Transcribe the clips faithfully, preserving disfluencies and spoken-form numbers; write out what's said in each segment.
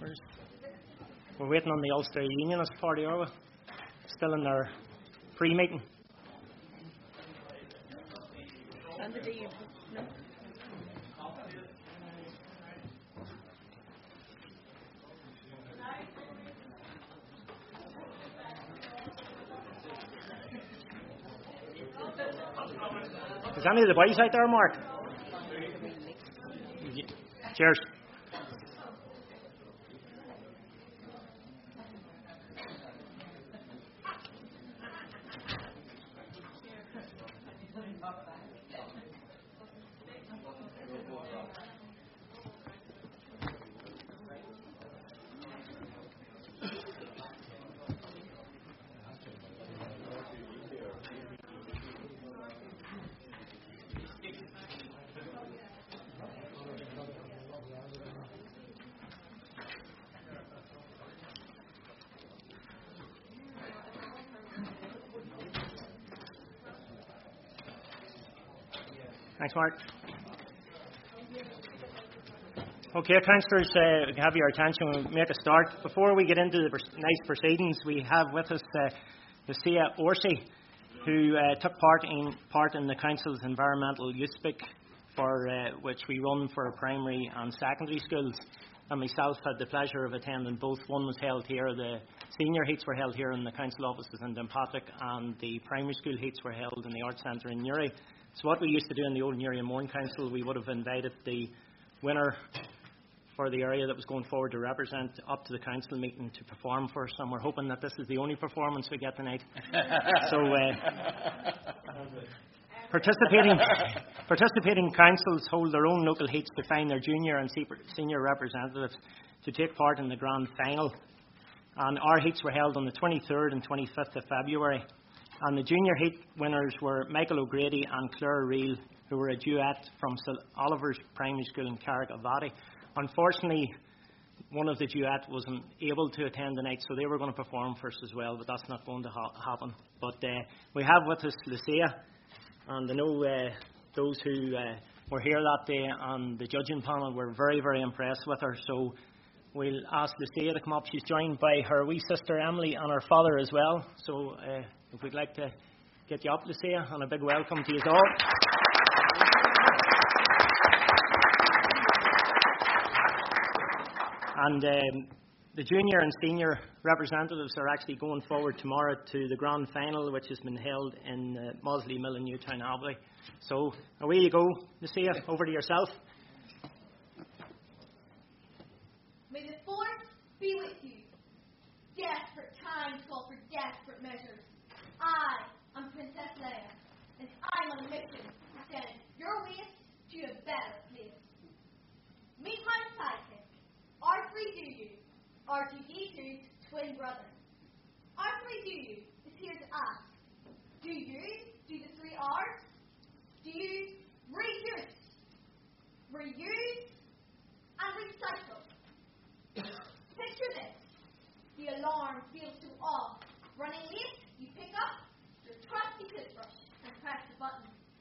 Where's, we're waiting on the Ulster Unionist Party, are we? Still in their pre-meeting. And the D U P, no? Is any of the boys out there, Mark? Cheers. Thanks, Mark. Okay, councillors, uh, have your attention. We'll make a start. Before we get into the nice proceedings, we have with us uh, Lucia Orsi, who uh, took part in part in the council's environmental youth speak, for uh, which we run for primary and secondary schools. And myself had the pleasure of attending both. One was held here, the senior heats were held here in the council offices in Downpatrick, and the primary school heats were held in the Arts Centre in Newry. So what we used to do in the old Newry and Mourne Council, we would have invited the winner for the area that was going forward to represent up to the council meeting to perform for us, and we're hoping that this is the only performance we get tonight. so uh, participating participating councils hold their own local heats to find their junior and senior representatives to take part in the grand final, and our heats were held on the twenty-third and twenty-fifth of February. And the junior heat winners were Michael O'Grady and Claire Reel, who were a duet from St Oliver's Primary School in Carrick-Avati. Unfortunately, one of the duet wasn't able to attend tonight, so they were going to perform for us as well, but that's not going to ha- happen. But uh, we have with us Lucia, and I know uh, those who uh, were here that day on the judging panel were very, very impressed with her. So we'll ask Lucia to come up. She's joined by her wee sister Emily and her father as well. So uh, if we'd like to get you up, Lucia, and a big welcome to you all. And um, the junior and senior representatives are actually going forward tomorrow to the grand final, which has been held in uh, Mosley Mill in Newtown Abbey. So away you go, Lucia, over to yourself. May the force be with you. Desperate times call for desperate measures. I am Princess Leia, and I'm on a mission to send your waste to a better place. Meet my sidekick, R three D U, R two D two's twin brother. R three D U is here to ask, do you do the three R's? Do you reduce, reuse, and recycle? Picture this. The alarm feels too off. Running late, you pick up your trusty toothbrush and press the button.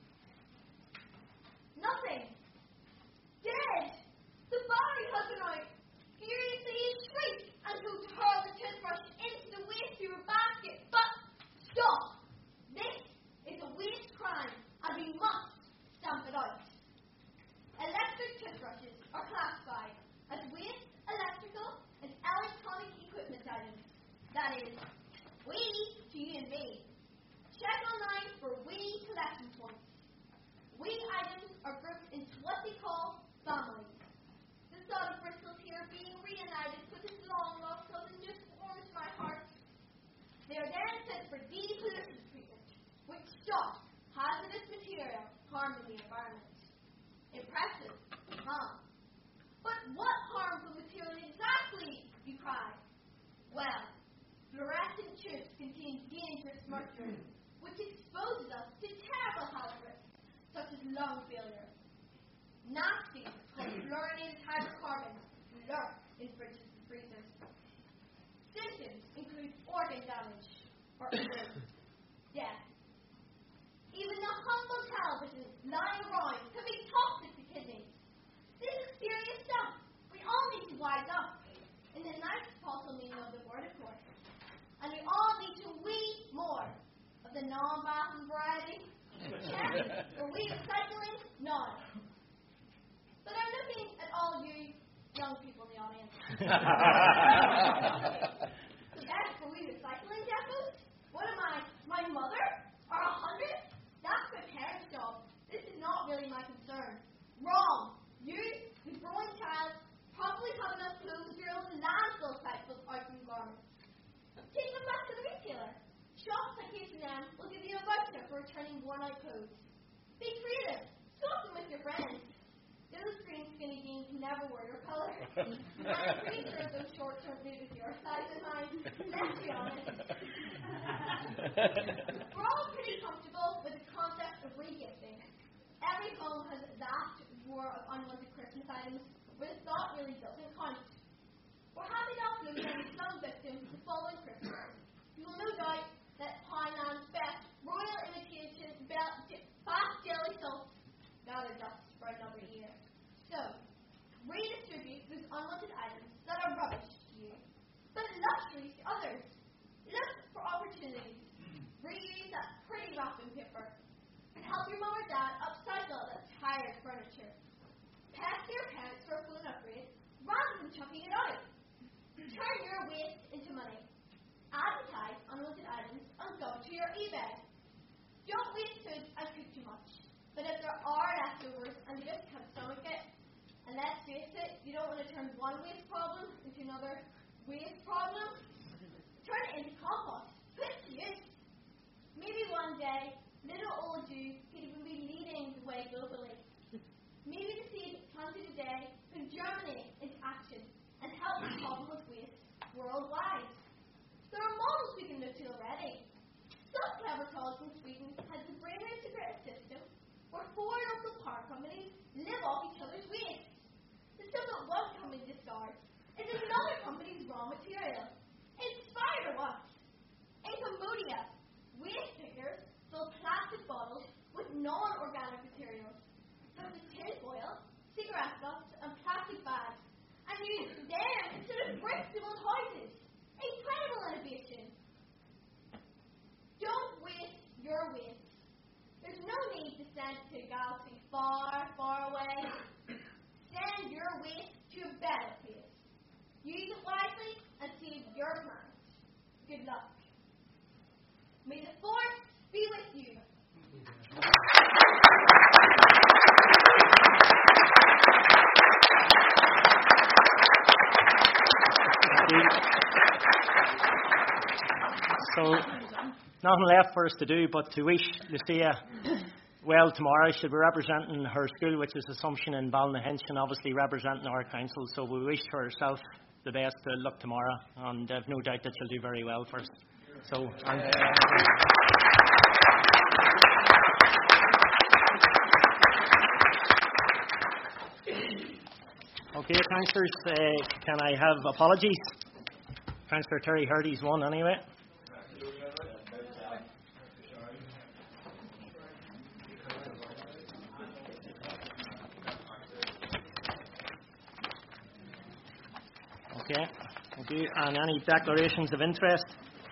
Nothing. Dead. The battery has gone out. Furiously you shriek and go to hurl the toothbrush into the waste sewer basket. But stop. This is a waste crime and we must stamp it out. Electric toothbrushes are classified as waste, electrical, and electronic equipment items. That is, we, to you and me. Check online for WE collection points. WE items are grouped into what they call families. The thought of Bristol here being reunited with its long-lost cousin just warms my heart. They are then sent for depollution treatment, which stops hazardous material harming the environment. Impressive, huh? But what harmful material exactly, you cry? Well, fluorescent tubes contain dangerous mercury, which exposes us to terrible health risks, such as lung failure. Nasty, called fluorinated hydrocarbons, lurk in fridges and freezers. Symptoms include organ damage or death. Even the humble television lying around can be toxic to kidneys. This is serious stuff. We all need to wise up. In the non-bathroom variety? Check. For recycling? None. But I'm looking at all of you young people in the audience. As for recycling depots, what am I, my mother? Or a hundred? That's my parents' job. This is not really my concern. Wrong. You, the growing child, probably have enough clothes of your own landfill type of outdoor garments. Take them back to the retailer. Shops like H and M will give you a voucher for returning worn-out clothes. Be creative. Swap them with your friends. Those green skinny jeans never were your colour. And I'm pretty sure those shorts aren't made with your size in mind. Let's be honest. We're all pretty comfortable with the concept of regifting. Every home has that war of unwanted Christmas items where the thought really doesn't count. We're happy to upload any some victims the following Christmas. You will no doubt that Poundland's best royal imitation bel- j- fast jelly salts. Now they're just for another year. So, redistribute those unwanted items that are rubbish to you, but luxuries to others. Look for opportunities. Reuse that pretty wrapping paper. And help your mom or dad upcycle that tired furniture. Pay your parents for a phone upgrade rather than chucking it out. Turn your waste into money. Advertise unwanted items and go to your eBay. Don't waste food and cook too much. But if there are leftovers and you just can't stomach it, and let's face it, you don't want to turn one waste problem into another waste problem, turn it into compost. Put it to use. Maybe one day, little old you could even be leading the way globally. Maybe the seed planted today could germinate into action and help the problem with waste worldwide. There are models we can look to already. Some clever college in Sweden has the brain integrated system where four local power companies live off each other's waste. The stuff that one company discards is another company's raw material. Inspired or what? In Cambodia, waste pickers fill plastic bottles with non-organic materials, such as tin foil, cigarette butts, and plastic bags, and use them instead of bricks to build houses. Incredible innovation. Don't waste your waste. There's no need to send it to a galaxy far, far away. Send your waste to a better place. Use it wisely and save your planet. Good luck. May the force be with you. So, nothing left for us to do but to wish Lucia well tomorrow. She'll be representing her school, which is Assumption in Ballynahinch, and obviously representing our council. So we wish herself the best of luck tomorrow, and I've no doubt that she'll do very well for us. So, and, uh, okay, councillors, uh, can I have apologies? Councillor Terry Hardy's one anyway. Okay, thank you. And any declarations of interest?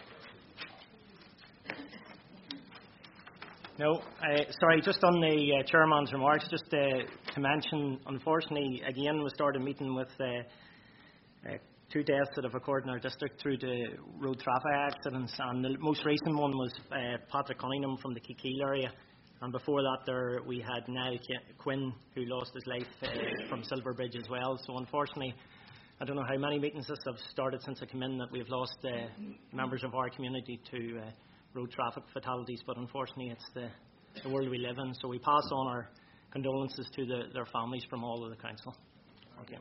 No. Uh, sorry, just on the uh, chairman's remarks, just uh, to mention, unfortunately, again, we started meeting with uh, uh, two deaths that have occurred in our district through the road traffic accidents, and the most recent one was uh, Patrick Cunningham from the Keekeel area, and before that there we had Niall Quinn, who lost his life uh, from Silverbridge as well. So unfortunately, I don't know how many meetings this have started since I came in that we've lost uh, members of our community to uh, road traffic fatalities, but unfortunately it's the, the world we live in. So we pass on our condolences to the, their families from all of the council. Okay.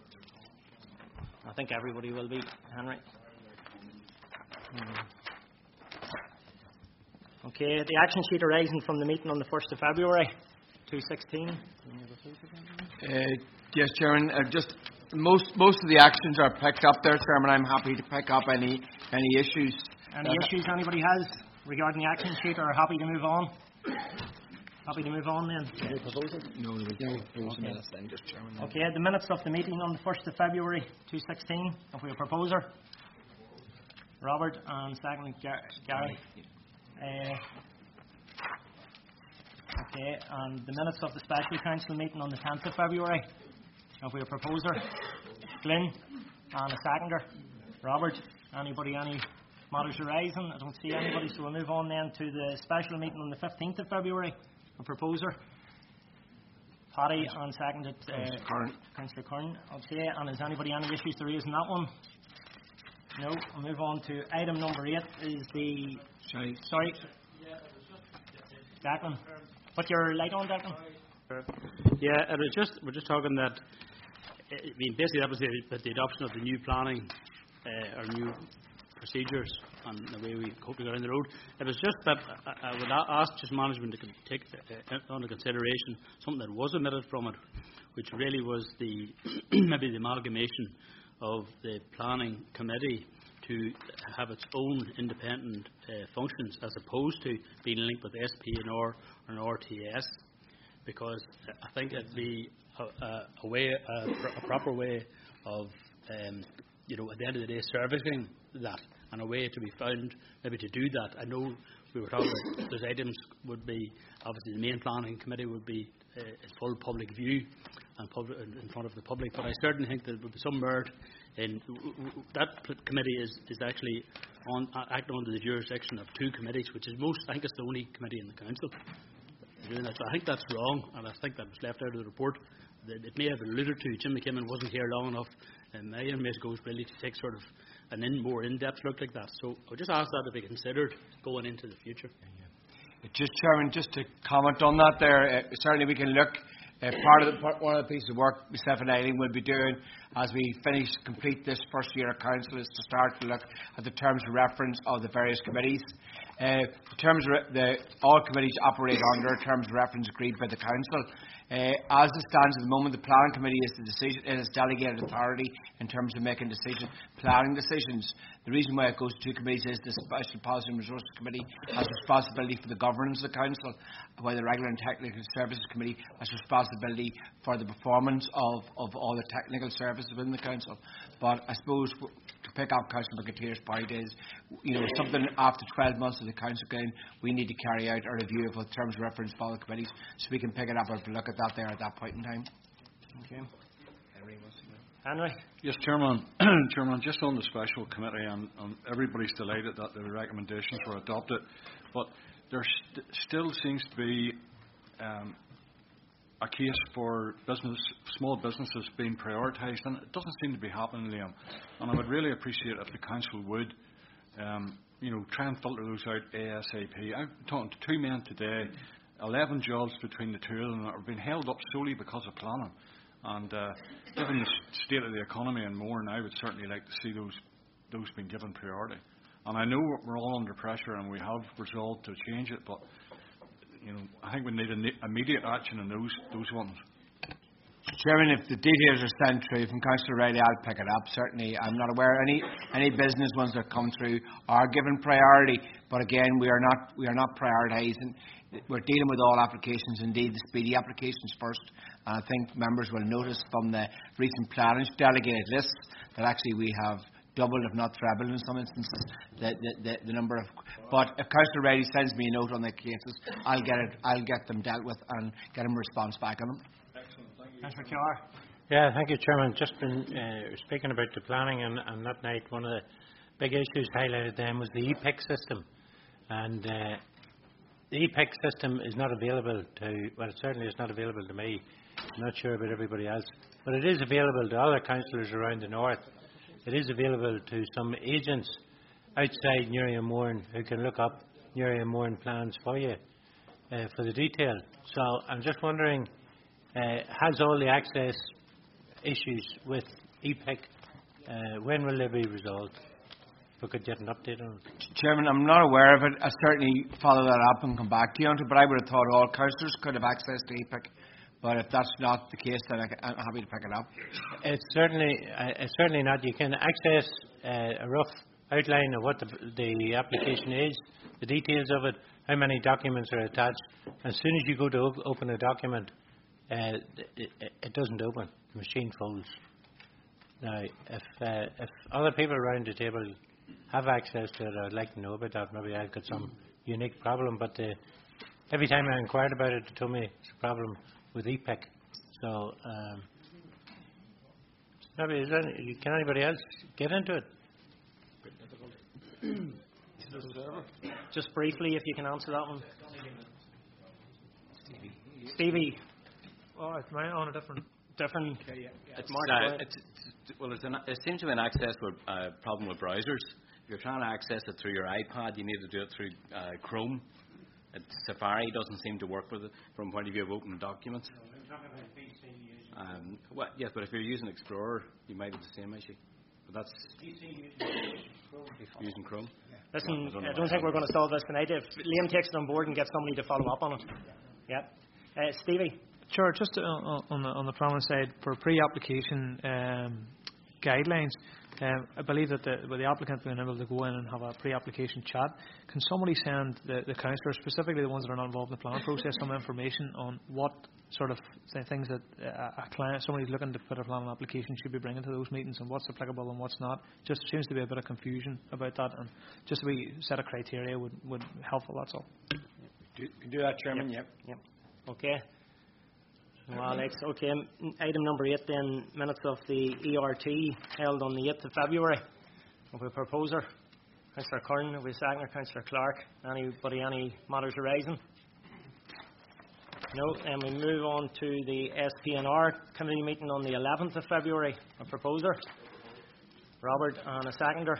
I think everybody will be, Henry. Mm. Okay, the action sheet arising from the meeting on the first of February, two sixteen. Uh, yes, Chairman. Uh, just most most of the actions are picked up there, Chairman. I'm happy to pick up any any issues. Any uh, issues anybody has regarding the action sheet, or happy to move on? Happy to move on then. Any proposals? No, we don't propose okay. minutes then, just Chairman. Okay, the minutes of the meeting on the first of February, two sixteen. If we have a proposer, Robert, and second Gar- Gary. Uh, okay, and the minutes of the special council meeting on the tenth of February. Have we a proposer? Glyn, and a seconder. Robert, anybody, any matters arising? I don't see anybody, so we'll move on then to the special meeting on the fifteenth of February. A proposer. Paddy, and seconded uh, Councillor Kern. Okay, and is anybody any issues to raise in that one? No. We'll move on to item number eight. Is the Sorry. sorry, Declan. Put your light on, Declan. Yeah, it was just we're just talking that. I mean, basically that was the, the adoption of the new planning uh, or new procedures and the way we hope to go down the road. It was just that I, I would ask just management to take uh, under consideration something that was omitted from it, which really was the maybe the amalgamation of the planning committee to have its own independent uh, functions as opposed to being linked with S P N R or an R T S, because I think it'd be a, a, a way, a, a proper way of, um, you know, at the end of the day, servicing that, and a way to be found maybe to do that. I know we were talking about those items would be obviously the main planning committee would be uh, in full public view and public, in front of the public, but I certainly think there would be some merit in that committee is, is actually on uh, acting under the jurisdiction of two committees, which is most. I think it's the only committee in the council doing that. So I think that's wrong, and I think that was left out of the report. It may have been alluded to. Jim McKinnon wasn't here long enough, and my inmates goes really to take sort of an in more in-depth look like that. So I would just ask that to be considered going into the future. Just, Chairman, just to comment on that there, uh, certainly we can look, uh, part of the, part, one of the pieces of work myself and Eileen will be doing as we finish, complete this first year of council is to start to look at the terms of reference of the various committees. Uh, the terms of re- the, all committees operate under terms of reference agreed by the council. Uh, as it stands at the moment, the planning committee is the decision, it is delegated authority in terms of making decision, planning decisions. The reason why it goes to two committees is the Special Policy and Resources Committee has responsibility for the governance of the council, while the Regular and Technical Services Committee has responsibility for the performance of, of all the technical services within the council. But I suppose to pick up Councillor McAteer's point is, you know, something after twelve months of the council going, we need to carry out a review of what terms of reference for all the committees, so we can pick it up or look at that there at that point in time. Okay. Henry? Yes, Chairman. Chairman, just on the special committee, and, and everybody's delighted that the recommendations were adopted, but there st- still seems to be um, a case for business, small businesses being prioritised, and it doesn't seem to be happening, Liam. And I would really appreciate if the council would, um, you know, try and filter those out ASAP. I'm talking to two men today, eleven jobs between the two of them that have been held up solely because of planning. And uh, given the state of the economy and more, now I would certainly like to see those those being given priority. And I know we're all under pressure and we have resolved to change it, but you know, I think we need an immediate action on those those ones. Chairman, if the details are sent through from Councillor Riley, I'll pick it up. Certainly, I'm not aware any any business ones that come through are given priority. But again, we are not we are not prioritising. We're dealing with all applications, indeed the speedy applications first. And I think members will notice from the recent planning delegated lists that actually we have doubled, if not trebled in some instances, the, the, the, the number of. But if Councillor Riley sends me a note on the cases, I'll get it. I'll get them dealt with and get him a response back on them. Councillor Killar? Yeah, thank you, Chairman. Just been uh, speaking about the planning, and, and that night one of the big issues highlighted then was the E P I C system. And uh, the E P I C system is not available to, well, it certainly is not available to me. I'm not sure about everybody else. But it is available to other councillors around the north. It is available to some agents outside Newry and Mourne who can look up Newry and Mourne plans for you, uh, for the detail. So I'm just wondering, Uh, has all the access issues with E P I C, uh, when will they be resolved? If we could get an update on it. Chairman, I'm not aware of it. I'll certainly follow that up and come back to you on it, but I would have thought all councillors could have access to E P I C. But if that's not the case, then I, I'm happy to pick it up. It's certainly, uh, it's certainly not. You can access uh, a rough outline of what the, the application is, the details of it, how many documents are attached. As soon as you go to op- open a document, Uh, it, it doesn't open. The machine folds. Now, if uh, if other people around the table have access to it, I'd like to know about that. Maybe I'll get some unique problem, but uh, every time I inquired about it, they told me it's a problem with E P I C. So, um, maybe is there any, can anybody else get into it? Just briefly, if you can answer that one. Stevie. Oh, it's mine on a different. Different. It's, Mark, uh, go ahead. it's, it's, well, it's an, it seems to be an access with, uh, problem with browsers. If you're trying to access it through your iPad, you need to do it through uh, Chrome. It, Safari doesn't seem to work with it from the point of view of opening documents. Um, well, yes, but if you're using Explorer, you might have the same issue. But that's using Chrome. Listen, I don't, I don't think we're going to solve this tonight. If Liam takes it on board and gets somebody to follow up on it. Yeah. Uh, Stevie. Sure, just uh, on the on the prominent side for pre-application um, guidelines, um, I believe that the, with the applicant being able to go in and have a pre-application chat, can somebody send the, the councillors, specifically the ones that are not involved in the planning process, some information on what sort of th- things that uh, a client, somebody who's looking to put a planning application should be bringing to those meetings, and what's applicable and what's not? Just seems to be a bit of confusion about that, and just a wee set of criteria would would help. That's all. Do, do that, Chairman. Yep. Yep. yep. Okay. Well, it's okay. Item number eight then, minutes of the E R T held on the eighth of February. Have we a proposer? Councillor Curran, have we a seconder? Councillor Clark. Anybody, any matters arising? No. And we move on to the S P N R committee meeting on the eleventh of February. A proposer? Robert, and a seconder?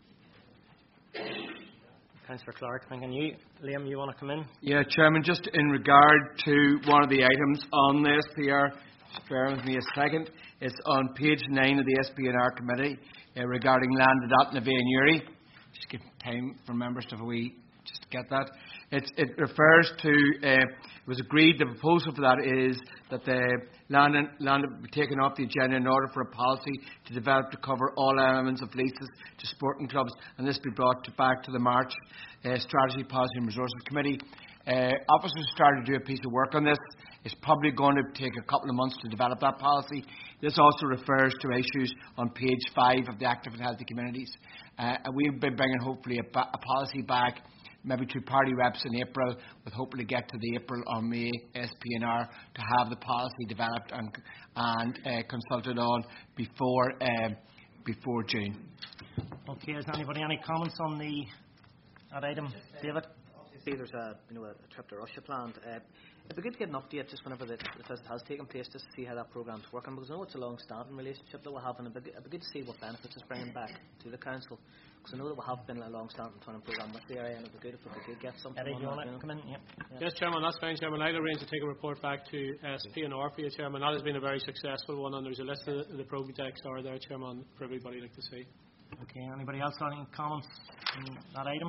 Councillor Clark, thanking you. Liam, you want to come in? Yeah, Chairman, just in regard to one of the items on the S P R, just bear with me a second. It's on page nine of the S P N R committee uh, regarding land at Atnavay and Uri. Just give time for members to we just get that. It, it refers to, uh, it was agreed, the proposal for that is that the land, land be taken off the agenda in order for a policy to develop to cover all elements of leases to sporting clubs, and this be brought to back to the March uh, Strategy, Policy and Resources Committee. Uh, officers started to do a piece of work on this. It's probably going to take a couple of months to develop that policy. This also refers to issues on page five of the Active and Healthy Communities. Uh, and we've been bringing hopefully a, ba- a policy back, maybe to party reps in April, with hoping to get to the April or May S P N R to have the policy developed and, and uh, consulted on before um, before June. Okay, has anybody any comments on the that item? David? See, there's a you know a, a trip to Russia planned. Uh, it'd be good to get an update just whenever the, the visit has taken place, just to see how that programme's working, because I know it's a long-standing relationship that we have, and it'd be, it'd be good to see what benefits it's bringing back to the council. Because I know that we have been a long-standing planning programme with the area, and it'd be good if we could get something. Eddie, on do you that, want to you know. come in? Yeah. yeah. Yes, Chairman, that's fine, Chairman. I'll arrange to take a report back to S P N R for you, Chairman. That has been a very successful one, and there's a list of the projects are there, Chairman, for everybody like to see. Okay, anybody else got any comments on that item?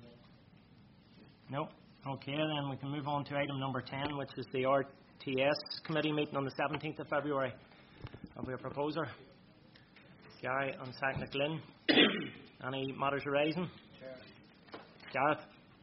No? Okay, then we can move on to item number ten, which is the R T S committee meeting on the seventeenth of February. Have we a proposer? Gary and second Glynn. Any matters arising? Gareth?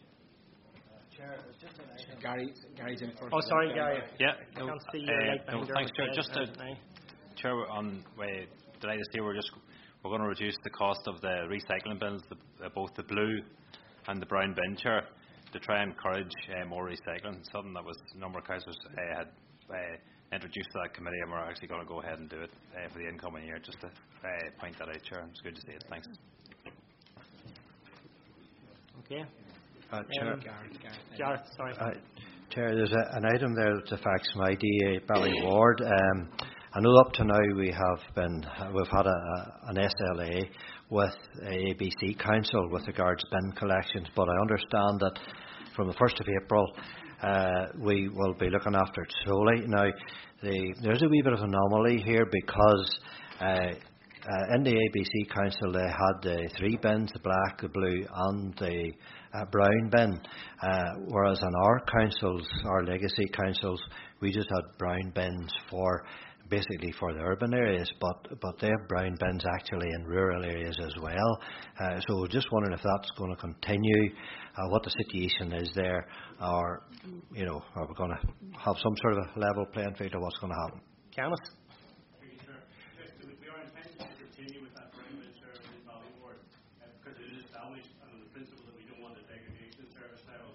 Gary, Gary's in first. Oh, sorry, Gary. Yeah. I No, can't see your uh, light no, behind thanks, your Chair. Just head to, now. Chair, on uh, delighted to see we're just we're going to reduce the cost of the recycling bins, the, uh, both the blue and the brown bin, Chair, to try and encourage uh, more recycling. Something that was a number of councillors uh, had uh, introduced to that committee, and we're actually going to go ahead and do it uh, for the incoming year. Just to uh, point that out, Chair. It's good to see it. Thanks. Okay. Uh, Chair, Um, Gareth, sorry. uh, Chair, there's a, an item there that affects my D A Bally Ward. Um, I know up to now we have been we've had a, a, an S L A with a A B C Council with regards to bin collections, but I understand that from the first of April uh, we will be looking after it solely. Now, the, there's a wee bit of anomaly here because uh, uh, in the A B C Council they had the three bins, the black, the blue and the uh, brown bin, uh, whereas in our councils, our legacy councils, we just had brown bins for basically for the urban areas, but but they have brown bins actually in rural areas as well. Uh, so just wondering if that's going to continue, uh, what the situation is there, or you know, are we going to have some sort of a level playing field, or what's going to happen? Canis? We are intending to continue with that brown bin service in Ballymore because it is established under the principle that we don't want a degradation service level.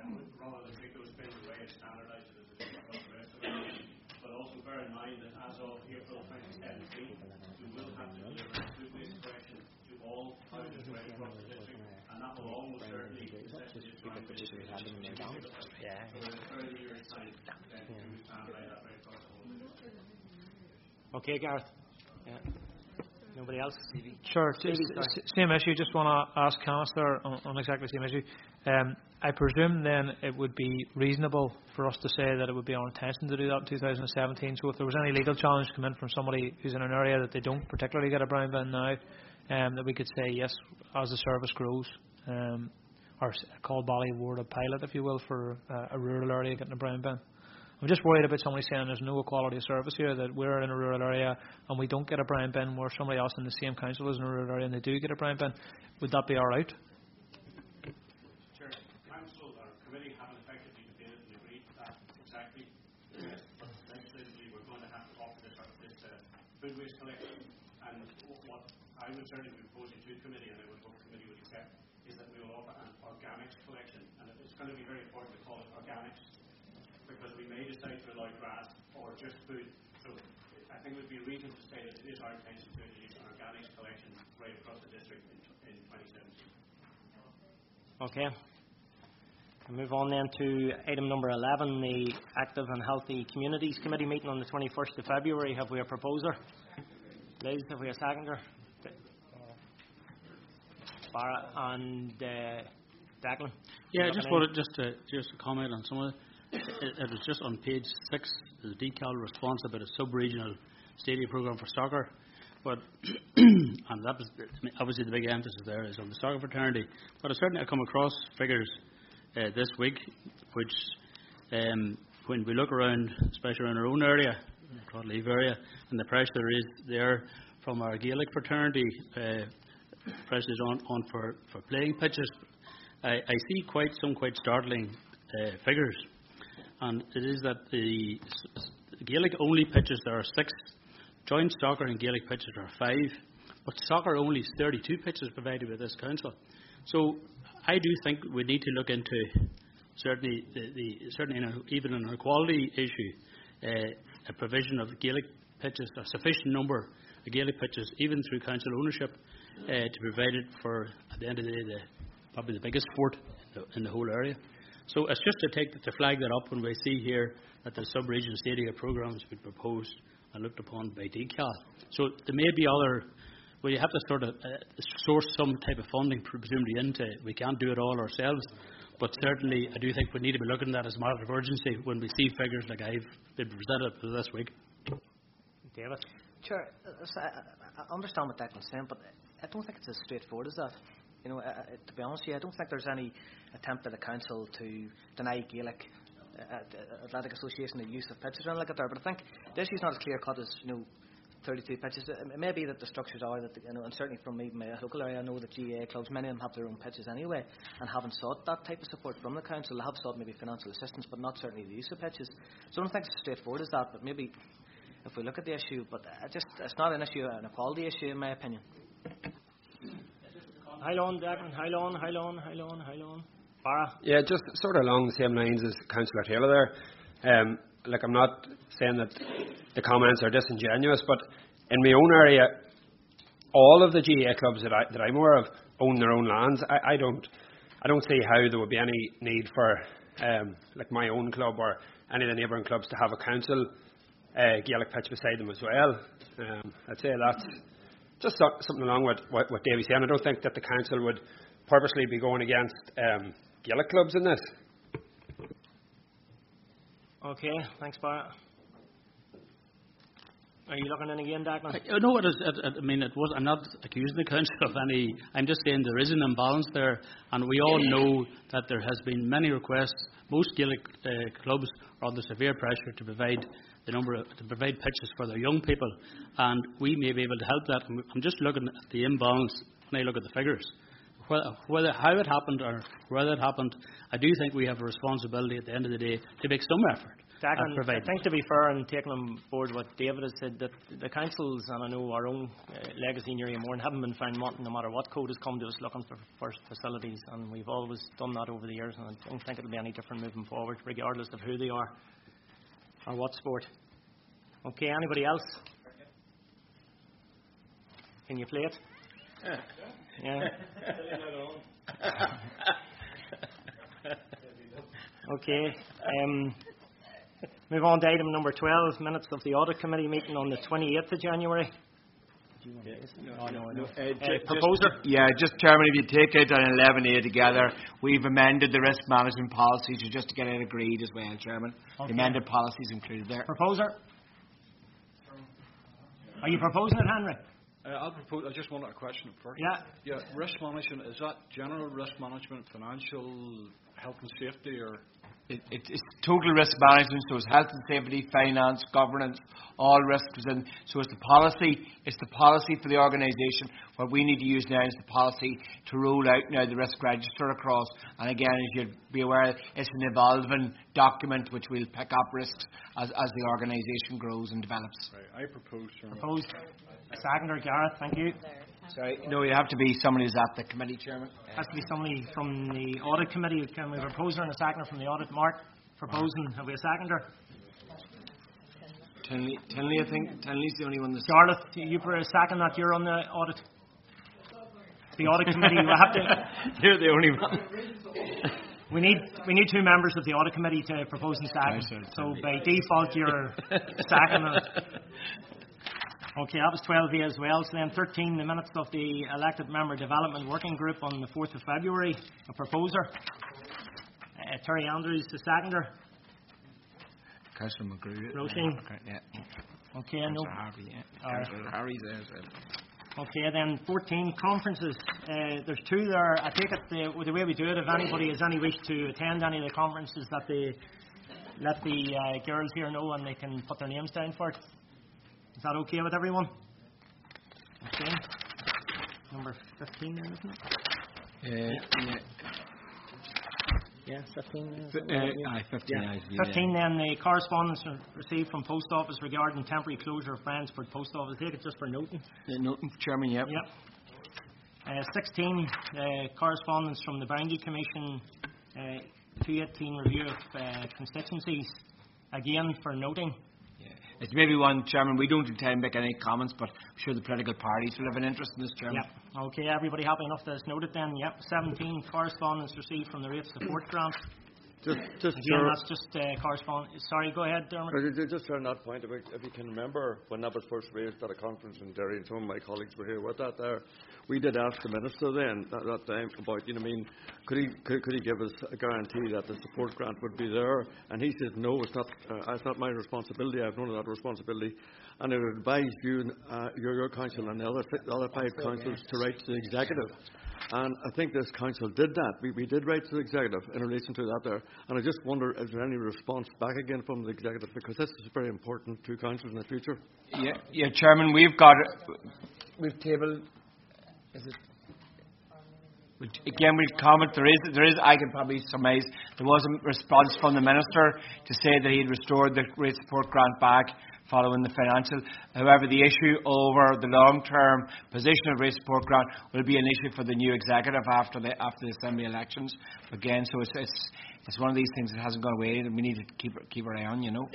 um, rather than take those bins away and standardise it as a different for the rest of it. But also bear in mind that as of April twenty seventeen, we will have to deliver food waste collection to all houses right across the district, and that will almost certainly necessitate trying to yeah. So in a thirty years' time, then we standardise that right across the whole district. Okay, Gareth. Yeah. Nobody else? Sure. Just, s- same issue. Just want to ask Canis there on, on exactly the same issue. Um, I presume then it would be reasonable for us to say that it would be our intention to do that in two thousand seventeen. So if there was any legal challenge come in from somebody who's in an area that they don't particularly get a brown bin now, um, that we could say yes, as the service grows, um, or call Bally Ward a pilot, if you will, for uh, a rural area getting a brown bin. I'm just worried about somebody saying there's no equality of service here, that we're in a rural area and we don't get a brown bin where somebody else in the same council is in a rural area and they do get a brown bin. Would that be alright? Sure. Council or committee haven't effectively debated and agreed that exactly. Yes, but legislatively we're going to have to offer this, this uh, food waste collection. And what I would certainly be proposing to the committee, and I would hope the committee would accept, is that we will offer an organics collection. And it's going to be very important to call it organics, because we may decide to allow grass or just food. So I think it would be reasonable to say that it is our intention to introduce an organics collection right across the district in, in twenty seventeen. Okay. We'll move on then to item number eleven, the Active and Healthy Communities Committee meeting on the twenty-first of February. Have we a proposer? Liz, have we a seconder? Barra and uh, Declan? Yeah, I just wanted just to just to comment on some of it. It, it was just on page six, the decal response about a sub-regional stadium programme for soccer. But and that was obviously the big emphasis there is on the soccer fraternity. But I certainly have come across figures uh, this week, which um, when we look around, especially around our own area, the Clodleave area, and the pressure there is there from our Gaelic fraternity, uh, pressure is on, on for, for playing pitches. I, I see quite some quite startling uh, figures. And it is that the Gaelic only pitches there are six, joint soccer and Gaelic pitches are five, but soccer only is thirty-two pitches provided by this council. So I do think we need to look into certainly the, the certainly in a, even an equality issue, uh, a provision of Gaelic pitches, a sufficient number of Gaelic pitches, even through council ownership, uh, to provide it for at the end of the day the, probably the biggest sport in the, in the whole area. So it's just to take to flag that up when we see here that the sub-regional stadium programme has been proposed and looked upon by D C A L. So there may be other, well, you have to sort of uh, source some type of funding presumably into. We can't do it all ourselves, but certainly I do think we need to be looking at that as a matter of urgency when we see figures like I've been presented this week. David? Sure. Uh, I, I understand what Declan's saying, but I don't think it's as straightforward as that. You know, uh, to be honest with you, I don't think there's any attempt at the council to deny Gaelic uh, Athletic Association the use of pitches or anything like that there. But I think the issue's not as clear cut as, you know, thirty-two pitches. It may be that the structures are that, you know, and certainly from me, my local area, I know that G A A clubs, many of them have their own pitches anyway, and haven't sought that type of support from the council. They have sought maybe financial assistance, but not certainly the use of pitches. So I don't think it's as straightforward as that. But maybe if we look at the issue, but I just it's not an issue, an equality issue, in my opinion. How long, Declan? How long? How long? How long? How long? Barra? Yeah, just sort of along the same lines as Councillor Taylor there. Um, like, I'm not saying that the comments are disingenuous, but in my own area, all of the G A A clubs that, I, that I'm aware of own their own lands. I, I don't, I don't see how there would be any need for, um, like my own club or any of the neighbouring clubs to have a council uh, Gaelic pitch beside them as well. Um, I'd say that's just something along with what, what Davy's saying. I don't think that the council would purposely be going against um, Gaelic clubs in this. Okay, thanks, Barra. Are you looking in again, Declan? I, no, it is, it, it, I mean, it was. I'm not accusing the council of any. I'm just saying there is an imbalance there, and we all know that there has been many requests. Most Gaelic uh, clubs are under severe pressure to provide the number of, to provide pitches for their young people, and we may be able to help that. I'm just looking at the imbalance when I look at the figures. Whether, whether how it happened or whether it happened, I do think we have a responsibility at the end of the day to make some effort Declan, I provided. think to be fair and taking on board what David has said, that the councils, and I know our own uh, legacy in Uriah Moore, haven't been found wanting no matter what code has come to us looking for, for facilities, and we've always done that over the years, and I don't think it'll be any different moving forward, regardless of who they are or what sport. Okay, anybody else? Can you play it? Yeah. Okay. Um, move on to item number twelve, minutes of the Audit Committee meeting on the twenty-eighth of January. Do you want to listen? Oh, no, no. Uh, Uh, ju- proposer? Just, yeah, just Chairman, if you take it on eleven A together, we've amended the risk management policies so just to get it agreed as well, Chairman. Okay. The amended policies included there. Proposer? Are you proposing it, Henry? Uh, I'll propose. I just wanted a question first. Yeah. Yeah. Risk management, is that general risk management, financial, health and safety, or? It, it, it's total risk management, so it's health and safety, finance, governance, all risks. And so it's the policy. It's the policy for the organisation. What we need to use now is the policy to roll out now the risk register across. And again, as you'd be aware, it's an evolving document which will pick up risks as, as the organisation grows and develops. Right. I propose. Chairman. Proposed. Seconder, Gareth. Thank you. Sorry, no, you have to be somebody who's at the committee, Chairman. Has to be somebody from the Audit Committee. Can we have a proposer and a seconder from the Audit? Mark, proposing. Have we a seconder? Tinley, Tinley, I think. Tinley's the only one that's... Charlotte, you for a second that you're on the Audit? The Audit Committee, we have to... You're the only one. We need we need two members of the Audit Committee to propose and second. So by default, you're second. Okay, that was twelve A as well. So then thirteen, the minutes of the Elected Member Development Working Group on the fourth of February. A proposer. Uh, Terry Andrews, the seconder. Councillor McGrew. Roisin. Okay, yeah. Okay, no. Councillor Harvey, yeah. Uh, Councillor Harry's there. So. Okay, then fourteen, conferences. Uh, there's two there. I take it the, the way we do it, if anybody has any wish to attend any of the conferences, that they let the uh, girls here know and they can put their names down for it. Is that okay with everyone? Okay. Number fifteen then, isn't it? Uh, yeah. Yeah, fifteen. Uh, aye, fifteen. Yeah. Aye, yeah. fifteen then, the correspondence received from Post Office regarding temporary closure of Bryansford Post Office. Take it just for noting. Uh, noting, Chairman, yep. Yep. Uh, sixteen, uh, correspondence from the Boundary Commission, uh, two eighteen review of uh, constituencies. Again, for noting. It's maybe one, Chairman, we don't intend to make any comments, but I'm sure the political parties will have an interest in this, Chairman. Yep. Okay, everybody happy enough that it's noted then? Yep. seventeen, correspondence received from the Rate Support Grant. Just, just Again, sure. that's just uh, correspondence. Sorry, go ahead, Dermot. Just on that point, if, I, if you can remember when that was first raised at a conference in Derry, and some of my colleagues were here with that there, we did ask the Minister then, at that time, about, you know, I mean, could he, could, could he give us a guarantee that the support grant would be there? And he said, no, it's not, uh, it's not my responsibility, I have none of that responsibility. And I would advise you, uh, your, your council and the other, the other five councils to write to the executive. And I think this council did that. We, we did write to the executive in relation to that there. And I just wonder, is there any response back again from the executive? Because this is very important to councils in the future. Yeah, yeah, Chairman, we've got, we've tabled, is it? Again, we've comment. There is, there is. I can probably surmise there was a response from the Minister to say that he had restored the rate support grant back following the financial. However, the issue over the long-term position of rate support grant will be an issue for the new executive after the after the Assembly elections. Again, so it's it's it's one of these things that hasn't gone away, and we need to keep keep our eye on. You know.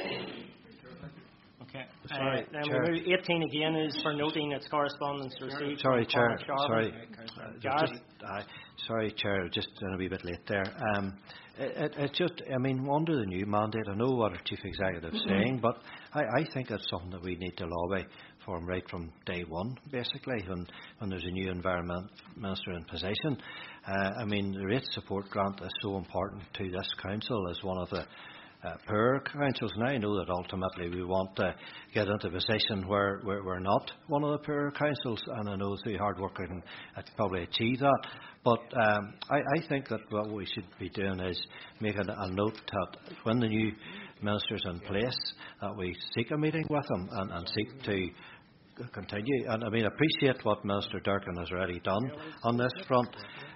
Okay. Sorry, uh, then Chair. we move eighteen again is for noting its correspondence received. Sorry, from Chair. Paul Sorry. Sharma. Uh, Gareth? just, uh, sorry, Chair. Just a wee bit late there. Um, it, it, it's just, I mean, under the new mandate, I know what our Chief Executive is saying, but I, I think it's something that we need to lobby for him right from day one, basically, when, when there's a new Environment Minister in position. Uh, I mean, the rate support grant is so important to this council as one of the Uh, poor councils. And I know that ultimately we want to get into a position where, where we're not one of the poorer councils, and I know through hard work we can uh, probably achieve that. But um, I, I think that what we should be doing is making a note that when the new minister's in place, that we seek a meeting with them and, and seek to continue. And I mean, I appreciate what Minister Durkin has already done on this front.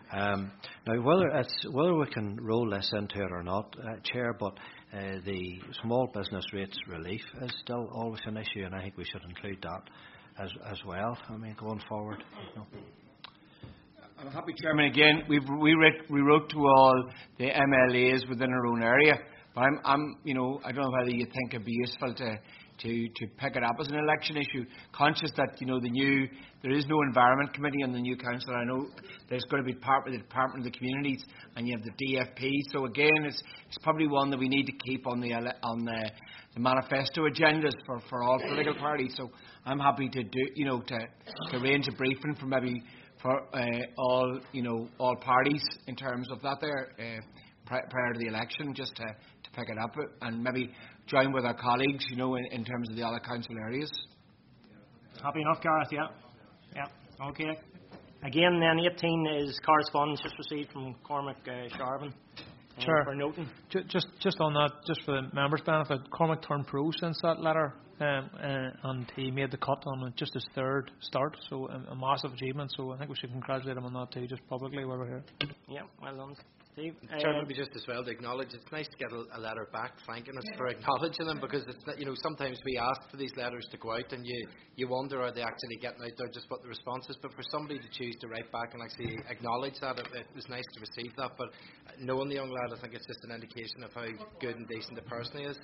Um, now, whether it's whether we can roll this into it or not, uh, Chair, but uh, the small business rates relief is still always an issue, and I think we should include that as as well. I mean, going forward. You know. I'm happy, Chairman. Again, we've, we wrote we wrote to all the M L As within our own area, but I'm, I'm, you know, I don't know whether you think it'd be useful to. To, to pick it up as an election issue, conscious that you know the new there is no environment committee on the new council. I know there's going to be part of the Department of the Communities, and you have the D F P. So again, it's it's probably one that we need to keep on the on the, the manifesto agendas for, for all political parties. So I'm happy to do you know to, to arrange a briefing for maybe for uh, all you know all parties in terms of that there uh, pri- prior to the election, just to, to pick it up and maybe join with our colleagues, you know, in, in terms of the other council areas. Happy enough, Gareth? Yeah. Yeah. Okay. Again, then eighteen is correspondence just received from Cormac uh, Sharvin. Uh, Sure. For noting. Ju- Just, just on that, just for the members' benefit, Cormac turned pro since that letter, um, uh, and he made the cut on just his third start, so a, a massive achievement. So I think we should congratulate him on that too, just publicly while we're here. Yeah, well done, Steve. Chairman, Uh, maybe just as well to acknowledge, it's nice to get a, a letter back thanking us for acknowledging them, because it's not, you know, sometimes we ask for these letters to go out and you, you wonder are they actually getting out there just what the response is, but for somebody to choose to write back and actually acknowledge that, it, it was nice to receive that. But knowing the young lad, I think it's just an indication of how good and decent a person he is.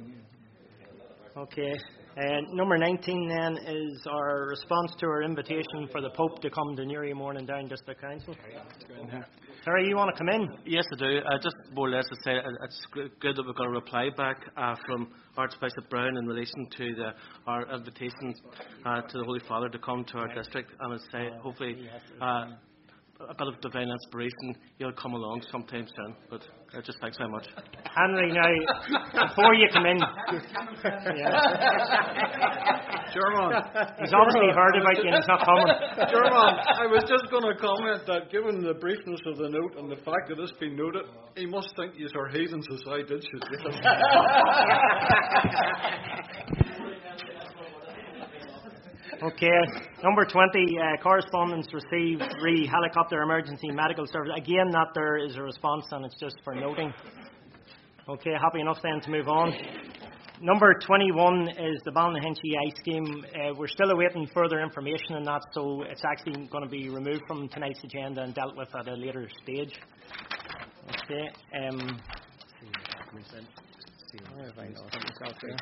Okay. Uh, number nineteen then is our response to our invitation for the Pope to come to Newry Morning Down District Council. Terry, you want to come in? Yes, I do. Uh, just more or less to say uh, it's g- good that we've got a reply back uh, from Archbishop Brown in relation to the, our invitation uh, to the Holy Father to come to our district, and I'd say hopefully uh, a bit of divine inspiration, he'll come along sometime soon. But uh, just thanks very much. Henry, now, before you come in. Yeah. Chairman. He's obviously heard about you and he's not coming. Chairman, I was just going to comment that given the briefness of the note and the fact that it's been noted, he must think you are heathens as I did should do. Okay, number twenty, uh, correspondence received re helicopter emergency medical service. Again, that there is a response and it's just for noting. Okay, happy enough then to move on. Number twenty-one is the Ballynahinchie Ice Scheme. Uh, we're still awaiting further information on that, so it's actually going to be removed from tonight's agenda and dealt with at a later stage. Okay. Um, where have I lost myself here?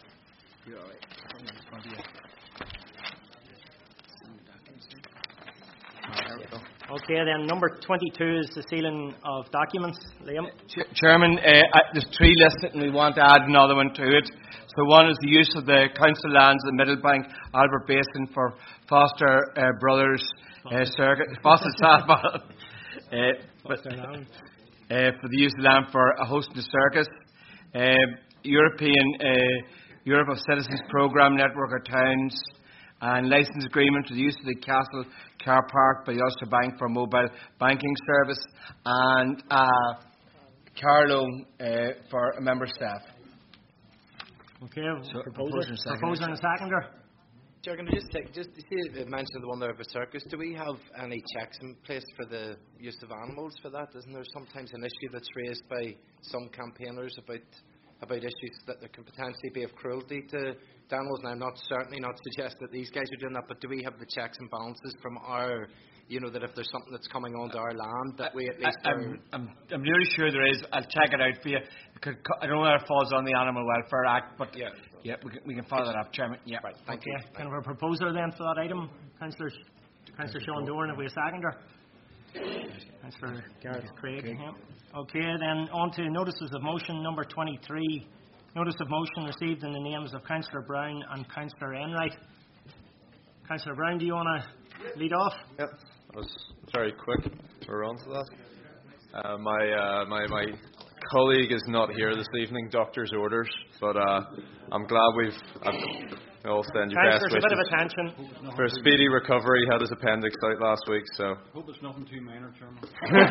Okay, then number twenty-two is the sealing of documents. Liam? Ch- Chairman, uh, uh, there's three listed and we want to add another one to it. So one is the use of the council lands in Middlebank, Albert Basin for Foster uh, Brothers uh, Circuit, Foster Softball, uh, but, uh, for the use of land for a hosting a circus. Uh, European uh, Europe of Citizens Programme Network of Towns, and license agreement for the use of the Castle car park by the Ulster Bank for mobile banking service, and uh, car loan uh, for a member staff. Okay, So, proposer, proposer and seconder. proposer and seconder. Chair, can I just take, just you see, you mentioned the one there of a circus. Do we have any checks in place for the use of animals for that? Isn't there sometimes an issue that's raised by some campaigners about about issues that there can potentially be of cruelty to animals? And I'm not certainly not suggest that these guys are doing that, but do we have the checks and balances from our, you know, that if there's something that's coming onto our land, that we at least I, are... I'm, I'm, I'm nearly sure there is. I'll check it out for you. It could, co- I don't know whether it falls on the Animal Welfare Act, but yeah, yeah we, can, we can follow that up, Chairman. Yeah. Right, thank Okay, you. kind of a proposer then for that item. Councillor, Councillor Sean Doran, have we a seconder? Councillor Gareth Craig. Yeah. Okay, then on to notices of motion number twenty-three. Notice of motion received in the names of Councillor Brown and Councillor Enright. Councillor Brown, do you want to lead off? Yep, I was very quick. We're on to that. Uh, my, uh, my my colleague is not here this evening, doctor's orders, but uh, I'm glad we've. I've, I'll send you best Councillor, a bit of wishes attention. for a speedy recovery. He had his appendix out last week, so. Hope it's nothing too minor, Chairman.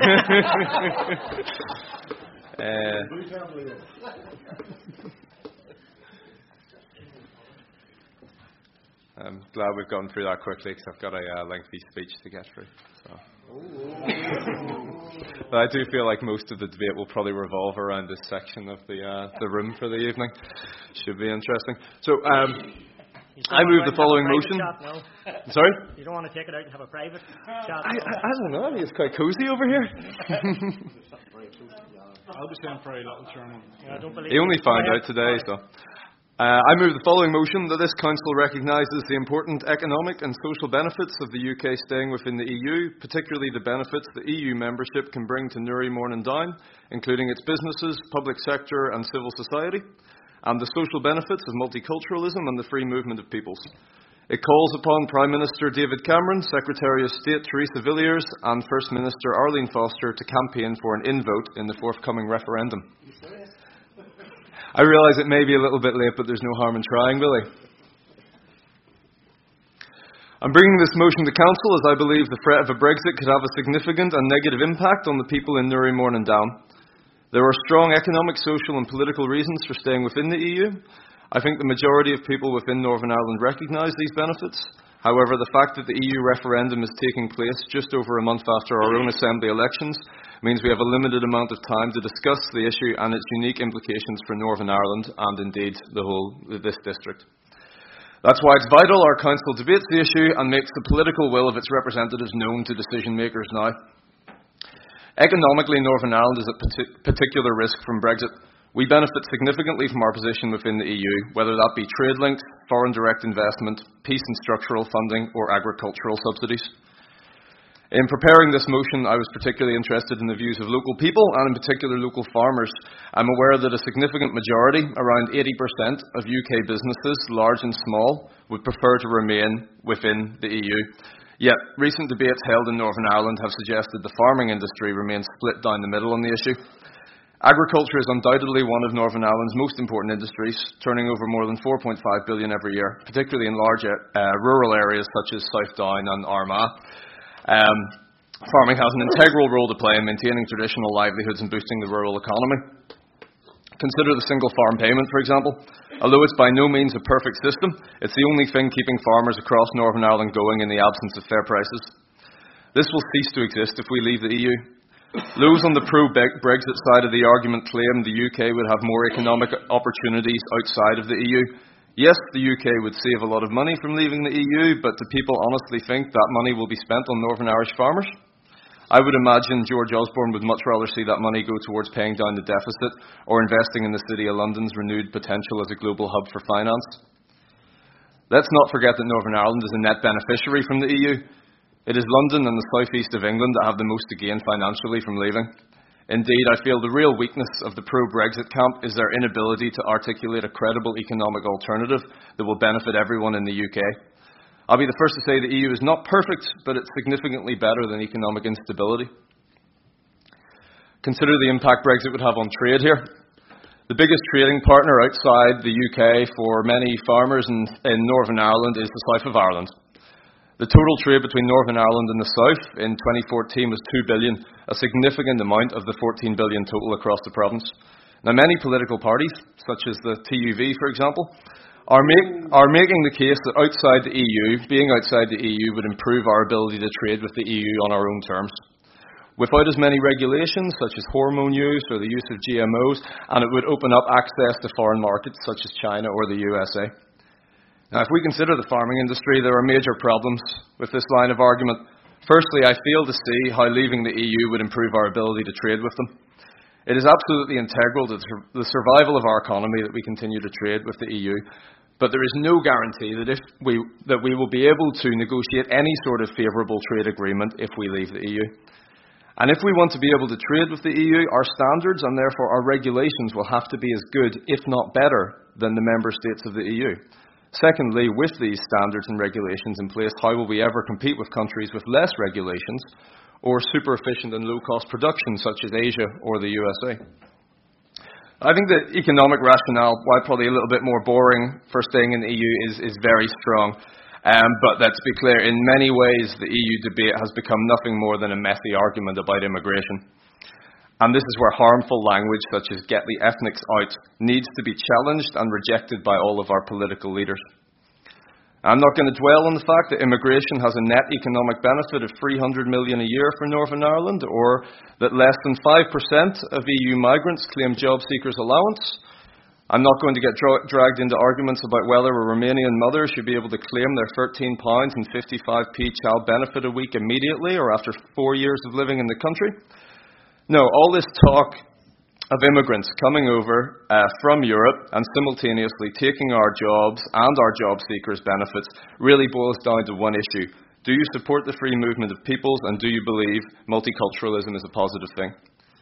uh, I'm glad we've gone through that quickly because I've got a uh, lengthy speech to get through. So But I do feel like most of the debate will probably revolve around this section of the uh, the room for the evening. Should be interesting. So um, I move the following motion. Chat, no. Sorry? You don't want to take it out and have a private chat? I, I, I don't know. I think it's quite cosy over here. I'll be saying very little, Chairman. Yeah, I don't believe He only it. found Go out ahead. today, so. Uh, I move the following motion that this Council recognises the important economic and social benefits of the U K staying within the E U, particularly the benefits that E U membership can bring to Newry, Morn and Down, including its businesses, public sector and civil society, and the social benefits of multiculturalism and the free movement of peoples. It calls upon Prime Minister David Cameron, Secretary of State Theresa Villiers and First Minister Arlene Foster to campaign for an in-vote in the forthcoming referendum. I realise it may be a little bit late, but there's no harm in trying, really. I'm bringing this motion to Council as I believe the threat of a Brexit could have a significant and negative impact on the people in Newry, Morn and Down. There are strong economic, social and political reasons for staying within the E U. I think the majority of people within Northern Ireland recognise these benefits. However, the fact that the E U referendum is taking place just over a month after our own Assembly elections means we have a limited amount of time to discuss the issue and its unique implications for Northern Ireland and indeed the whole this district. That's why it's vital our Council debates the issue and makes the political will of its representatives known to decision makers now. Economically, Northern Ireland is at particular risk from Brexit. We benefit significantly from our position within the E U, whether that be trade links, foreign direct investment, peace and structural funding, or agricultural subsidies. In preparing this motion, I was particularly interested in the views of local people, and in particular local farmers. I'm aware that a significant majority, around eighty percent of U K businesses, large and small, would prefer to remain within the E U. Yet, recent debates held in Northern Ireland have suggested the farming industry remains split down the middle on the issue. Agriculture is undoubtedly one of Northern Ireland's most important industries, turning over more than four point five billion dollars every year, particularly in large uh, rural areas such as South Down and Armagh. Um, farming has an integral role to play in maintaining traditional livelihoods and boosting the rural economy. Consider the single farm payment, for example. Although it's by no means a perfect system, it's the only thing keeping farmers across Northern Ireland going in the absence of fair prices. This will cease to exist if we leave the E U. Those on the pro-Brexit side of the argument claim the U K would have more economic opportunities outside of the E U. Yes, the U K would save a lot of money from leaving the E U, but do people honestly think that money will be spent on Northern Irish farmers? I would imagine George Osborne would much rather see that money go towards paying down the deficit or investing in the City of London's renewed potential as a global hub for finance. Let's not forget that Northern Ireland is a net beneficiary from the E U. It is London and the south east of England that have the most to gain financially from leaving. Indeed, I feel the real weakness of the pro-Brexit camp is their inability to articulate a credible economic alternative that will benefit everyone in the U K. I'll be the first to say the E U is not perfect, but it's significantly better than economic instability. Consider the impact Brexit would have on trade here. The biggest trading partner outside the U K for many farmers in, in Northern Ireland is the south of Ireland. The total trade between Northern Ireland and the South in twenty fourteen was two billion dollars, a significant amount of the fourteen billion dollars total across the province. Now, many political parties, such as the T U V, for example, are, make, are making the case that outside the E U, being outside the E U would improve our ability to trade with the E U on our own terms. Without as many regulations, such as hormone use or the use of G M Os, and it would open up access to foreign markets, such as China or the U S A. Now, if we consider the farming industry, there are major problems with this line of argument. Firstly, I fail to see how leaving the E U would improve our ability to trade with them. It is absolutely integral to the survival of our economy that we continue to trade with the E U, but there is no guarantee that, if we, that we will be able to negotiate any sort of favourable trade agreement if we leave the E U. And if we want to be able to trade with the E U, our standards and therefore our regulations will have to be as good, if not better, than the member states of the E U. Secondly, with these standards and regulations in place, how will we ever compete with countries with less regulations or super efficient and low-cost production such as Asia or the U S A? I think the economic rationale, while probably a little bit more boring for staying in the E U, is, is very strong. Um, but let's be clear, in many ways the E U debate has become nothing more than a messy argument about immigration. And this is where harmful language such as "get the ethnics out" needs to be challenged and rejected by all of our political leaders. I'm not going to dwell on the fact that immigration has a net economic benefit of three hundred million pounds a year for Northern Ireland, or that less than five percent of E U migrants claim job seekers allowance. I'm not going to get dra- dragged into arguments about whether a Romanian mother should be able to claim their thirteen pounds fifty-five child benefit a week immediately or after four years of living in the country. No, all this talk of immigrants coming over uh, from Europe and simultaneously taking our jobs and our job seekers' benefits really boils down to one issue. Do you support the free movement of peoples, and do you believe multiculturalism is a positive thing?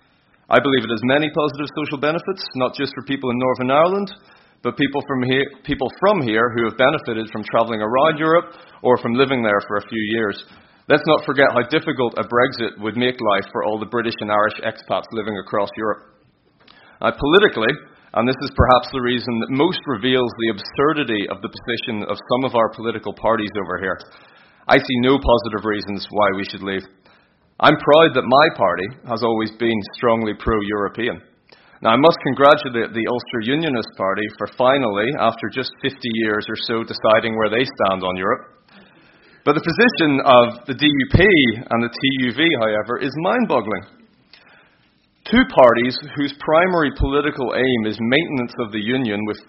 I believe it has many positive social benefits, not just for people in Northern Ireland, but people from here, people from here who have benefited from travelling around Europe or from living there for a few years. Let's not forget how difficult a Brexit would make life for all the British and Irish expats living across Europe. Uh, politically, and this is perhaps the reason that most reveals the absurdity of the position of some of our political parties over here, I see no positive reasons why we should leave. I'm proud that my party has always been strongly pro-European. Now, I must congratulate the Ulster Unionist Party for finally, after just fifty years or so, deciding where they stand on Europe. But the position of the D U P and the T U V, however, is mind-boggling. Two parties whose primary political aim is maintenance of the Union with,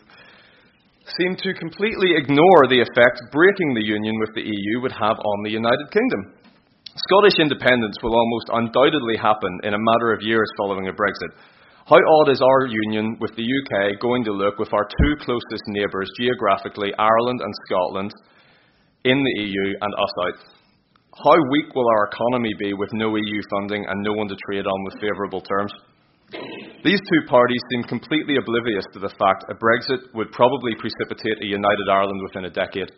seem to completely ignore the effect breaking the Union with the E U would have on the United Kingdom. Scottish independence will almost undoubtedly happen in a matter of years following a Brexit. How odd is our union with the U K going to look with our two closest neighbours geographically, Ireland and Scotland, in the E U and us out? How weak will our economy be with no E U funding and no one to trade on with favourable terms? These two parties seem completely oblivious to the fact a Brexit would probably precipitate a united Ireland within a decade.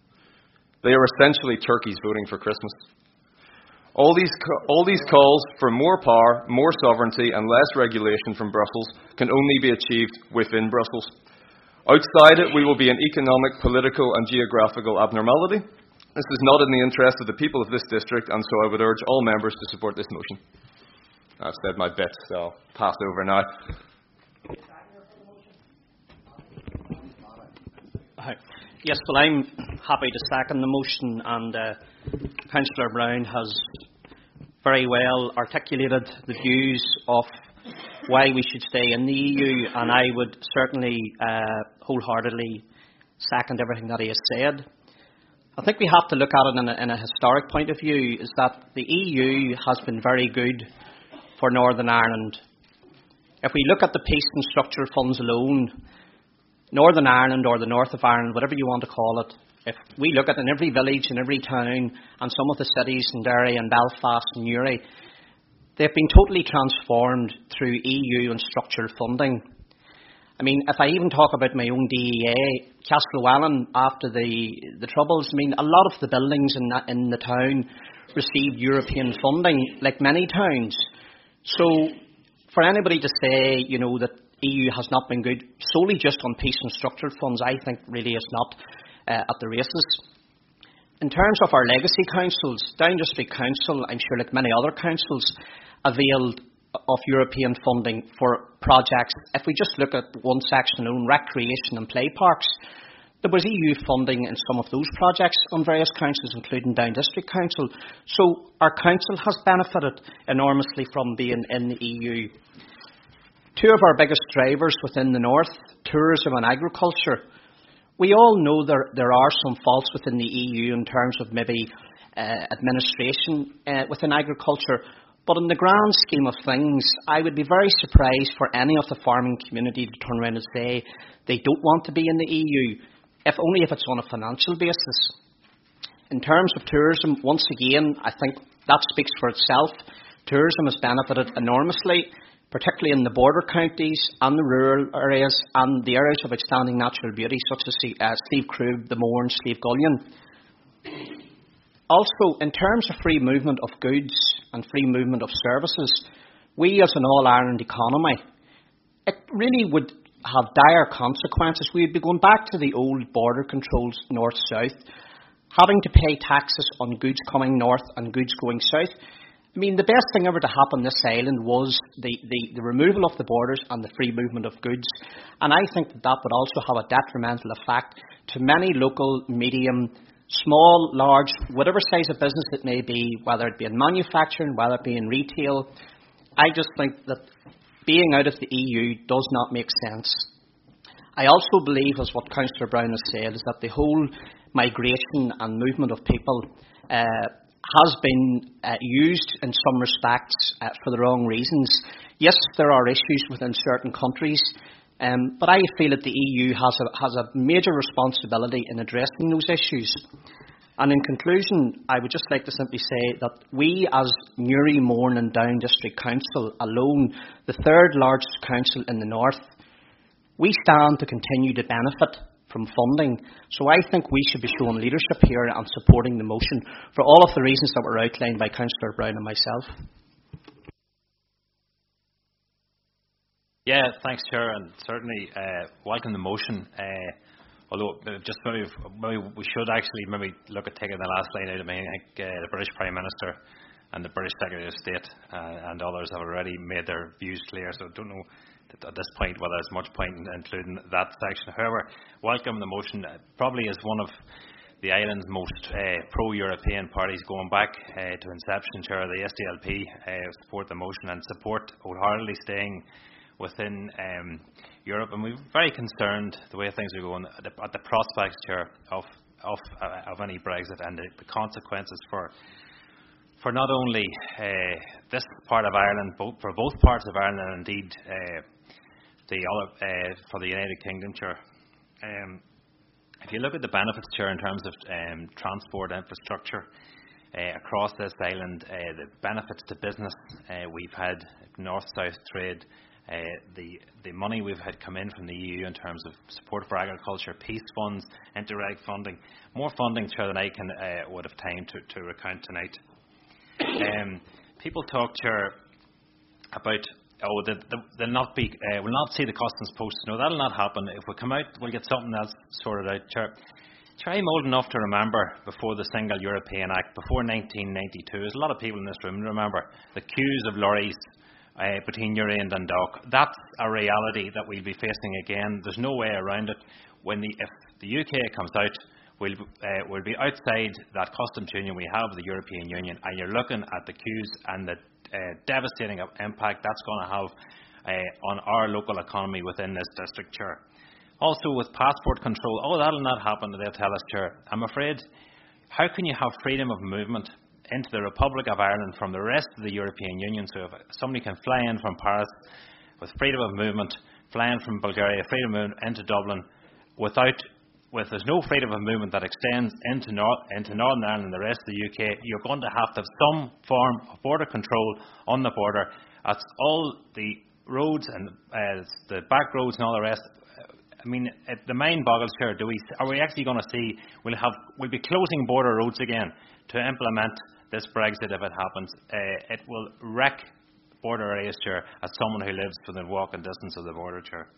They are essentially turkeys voting for Christmas. All these, all these calls for more power, more sovereignty and less regulation from Brussels can only be achieved within Brussels. Outside it, we will be an economic, political and geographical abnormality. This is not in the interest of the people of this district, and so I would urge all members to support this motion. I've said my bit, so I'll pass over now. Hi. Yes, well, I'm happy to second the motion, and uh, Councillor Brown has very well articulated the views of why we should stay in the E U, and I would certainly uh, wholeheartedly second everything that he has said. I think we have to look at it in a, in a historic point of view, is that the E U has been very good for Northern Ireland. If we look at the peace and structural funds alone, Northern Ireland, or the north of Ireland, whatever you want to call it, if we look at in every village and every town and some of the cities in Derry and Belfast and Newry, they've been totally transformed through E U and structural funding. I mean, if I even talk about my own D E A, Castlewellan, after the, the Troubles, I mean, a lot of the buildings in, that, in the town received European funding, like many towns. So, for anybody to say, you know, that E U has not been good solely just on peace and structural funds, I think really is not uh, at the races. In terms of our legacy councils, Down District Council, I'm sure like many other councils, availed of European funding for projects. If we just look at one section alone, recreation and play parks, there was E U funding in some of those projects on various councils, including Down District Council. So our council has benefited enormously from being in the E U. Two of our biggest drivers within the north, tourism and agriculture. We all know there, there are some faults within the E U in terms of maybe uh, administration uh, within agriculture. But in the grand scheme of things, I would be very surprised for any of the farming community to turn around and say they don't want to be in the E U, if only if it's on a financial basis. In terms of tourism, once again, I think that speaks for itself. Tourism has benefited enormously, particularly in the border counties and the rural areas and the areas of outstanding natural beauty, such as uh, Slieve Croob, the Moor and Slieve Gullion. Also, in terms of free movement of goods and free movement of services, we as an all-Ireland economy, it really would have dire consequences. We would be going back to the old border controls north-south, having to pay taxes on goods coming north and goods going south. I I mean, the best thing ever to happen on this island was the, the, the removal of the borders and the free movement of goods. And I think that that would also have a detrimental effect to many local, medium, small, large, whatever size of business it may be, whether it be in manufacturing, whether it be in retail. I just think that being out of the E U does not make sense. I also believe, as what Councillor Brown has said, is that the whole migration and movement of people uh, has been uh, used in some respects uh, for the wrong reasons. Yes, there are issues within certain countries, um, but I feel that the E U has a, has a major responsibility in addressing those issues. And in conclusion, I would just like to simply say that we, as Newry, Mourne and Down District Council alone, the third largest council in the north, we stand to continue to benefit from funding. So I think we should be showing leadership here and supporting the motion for all of the reasons that were outlined by Councillor Brown and myself. Yeah, thanks, Chair, and certainly uh, welcome the motion. Uh, although, uh, just maybe, maybe we should actually maybe look at taking the last line out. I mean, I think uh, the British Prime Minister and the British Secretary of State uh, and others have already made their views clear, so I don't know at this point whether there's much point in including that section. However, welcome the motion. Uh, probably is one of the island's most uh, pro-European parties going back uh, to inception. Chair, the S D L P uh, support the motion and support wholeheartedly staying within um, Europe, and we're very concerned the way things are going at the, at the prospects, Chair, of of, uh, of any Brexit and the, the consequences for for not only uh, this part of Ireland, both, for both parts of Ireland, and indeed uh, the other uh, for the United Kingdom, Chair. Um, if you look at the benefits, Chair, in terms of um, transport infrastructure uh, across this island, uh, the benefits to business, uh, we've had north-south trade. Uh, the the money we've had come in from the E U in terms of support for agriculture, peace funds, Interreg funding, more funding, Chair, than I can uh, would have time to, to recount tonight. Um, people talk, Chair, about oh the, the, they'll not be uh, we'll not see the customs posts. No, that'll not happen. If we come out, we'll get something else sorted out, Chair. Chair, I'm old enough to remember before the Single European Act, before nineteen ninety-two. There's a lot of people in this room remember the queues of lorries Uh, between Newry and Dundalk. That's a reality that we'll be facing again. There's no way around it. When the, if the U K comes out, we'll, uh, we'll be outside that customs union we have, the European Union, and you're looking at the queues and the uh, devastating impact that's going to have uh, on our local economy within this district, Chair. Also with passport control, oh, that'll not happen, they'll tell us, Chair. I'm afraid, how can you have freedom of movement into the Republic of Ireland from the rest of the European Union? So if somebody can fly in from Paris with freedom of movement, fly in from Bulgaria, freedom of movement into Dublin, without, with there's no freedom of movement that extends into, North, into Northern Ireland and the rest of the U K, you're going to have to have some form of border control on the border. That's all the roads and uh, the back roads and all the rest. I mean, it, the mind boggles here. Do we are we actually going to see we'll have we'll be closing border roads again to implement this Brexit if it happens? Uh, it will wreck border areas, Chair, as someone who lives within walking distance of the border, Chair.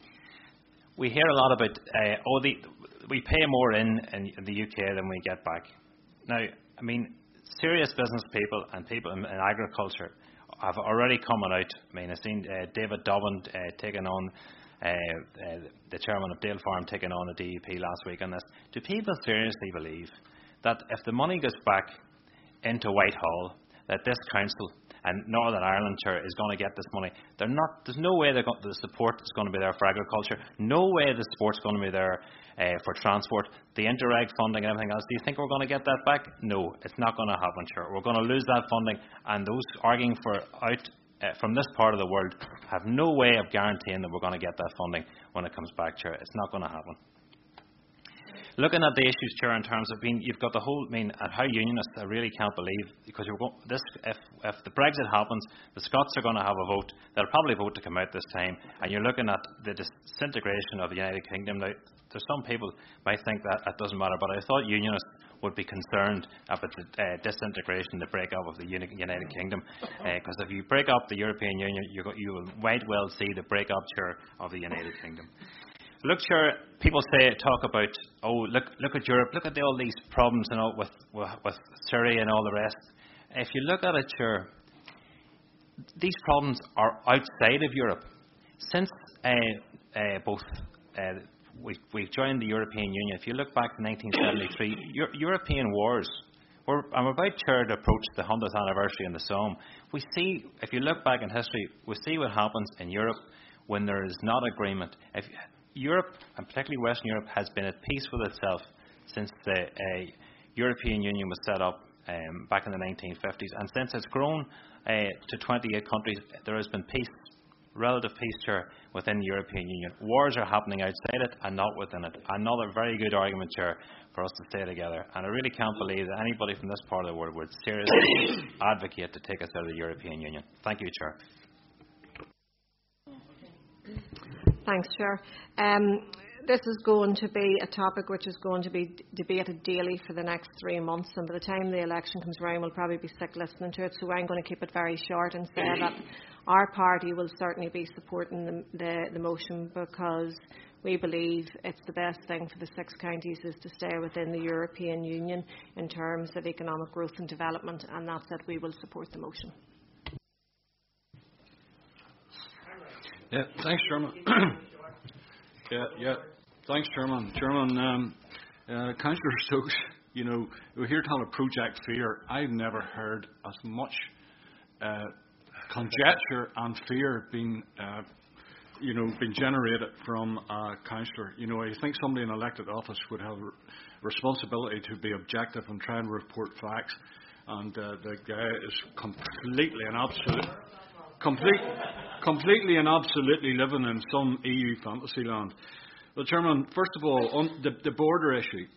We hear a lot about uh, oh the we pay more in, in in the U K than we get back. Now, I mean, serious business people and people in, in agriculture have already come out. I mean, I've seen uh, David Dobbin uh, taking on. Uh, uh, the chairman of Dale Farm taking on the D E P last week on this. Do people seriously believe that if the money goes back into Whitehall, that this council and Northern Ireland, Chair, is going to get this money? They're not. There's no way they're going, the support is going to be there for agriculture. No way the support's going to be there uh, for transport, the Interreg funding and everything else. Do you think we're going to get that back? No, it's not going to happen, Chair. We're going to lose that funding, and those arguing for out Uh, from this part of the world have no way of guaranteeing that we're going to get that funding when it comes back, Chair. It's not going to happen. Looking at the issues, Chair, in terms of being, you've got the whole, I mean, at how unionists, I really can't believe, because you're going, this, if, if the Brexit happens, the Scots are going to have a vote. They'll probably vote to come out this time, and you're looking at the disintegration of the United Kingdom. Now, there's some people might think that it doesn't matter, but I thought unionists would be concerned about the uh, disintegration, the break-up of the Uni- United Kingdom, because uh, if you break up the European Union, you, go, you will might well see the break-up, Chair, of the United Kingdom. Look, Chair, people say, talk about, oh, look, look at Europe, look at all these problems, you know, with, with with Syria and all the rest. If you look at it, Chair, these problems are outside of Europe. Since uh, uh, both uh, we, we joined the European Union, if you look back to nineteen seventy-three, Euro- European wars, we're, I'm about to approach the hundredth anniversary in the Somme. We see, if you look back in history, we see what happens in Europe when there is not agreement. If Europe, and particularly Western Europe, has been at peace with itself since the uh, European Union was set up um, back in the nineteen fifties, and since it's grown uh, to twenty-eight countries, there has been peace, relative peace, Chair, within the European Union. Wars are happening outside it and not within it. Another very good argument, Chair, for us to stay together. And I really can't believe that anybody from this part of the world would seriously advocate to take us out of the European Union. Thank you, Chair. Thanks, Chair. Um, this is going to be a topic which is going to be d- debated daily for the next three months, and by the time the election comes around, we'll probably be sick listening to it. So I'm going to keep it very short and say that our party will certainly be supporting the, the, the motion, because we believe it's the best thing for the six counties is to stay within the European Union in terms of economic growth and development, and that's it. We will support the motion. Yeah, thanks, Chairman. yeah, yeah, thanks, Chairman. Chairman, um, uh, Councillor Stokes, you know, we're here to have a Project Fear. I've never heard as much uh, conjecture and fear being, uh, you know, being generated from a councillor. You know, I think somebody in elected office would have a responsibility to be objective and try and report facts. And uh, the guy is completely and absolutely, complete, completely and absolutely living in some E U fantasy land. Well, Chairman, first of all, on the, the border issue.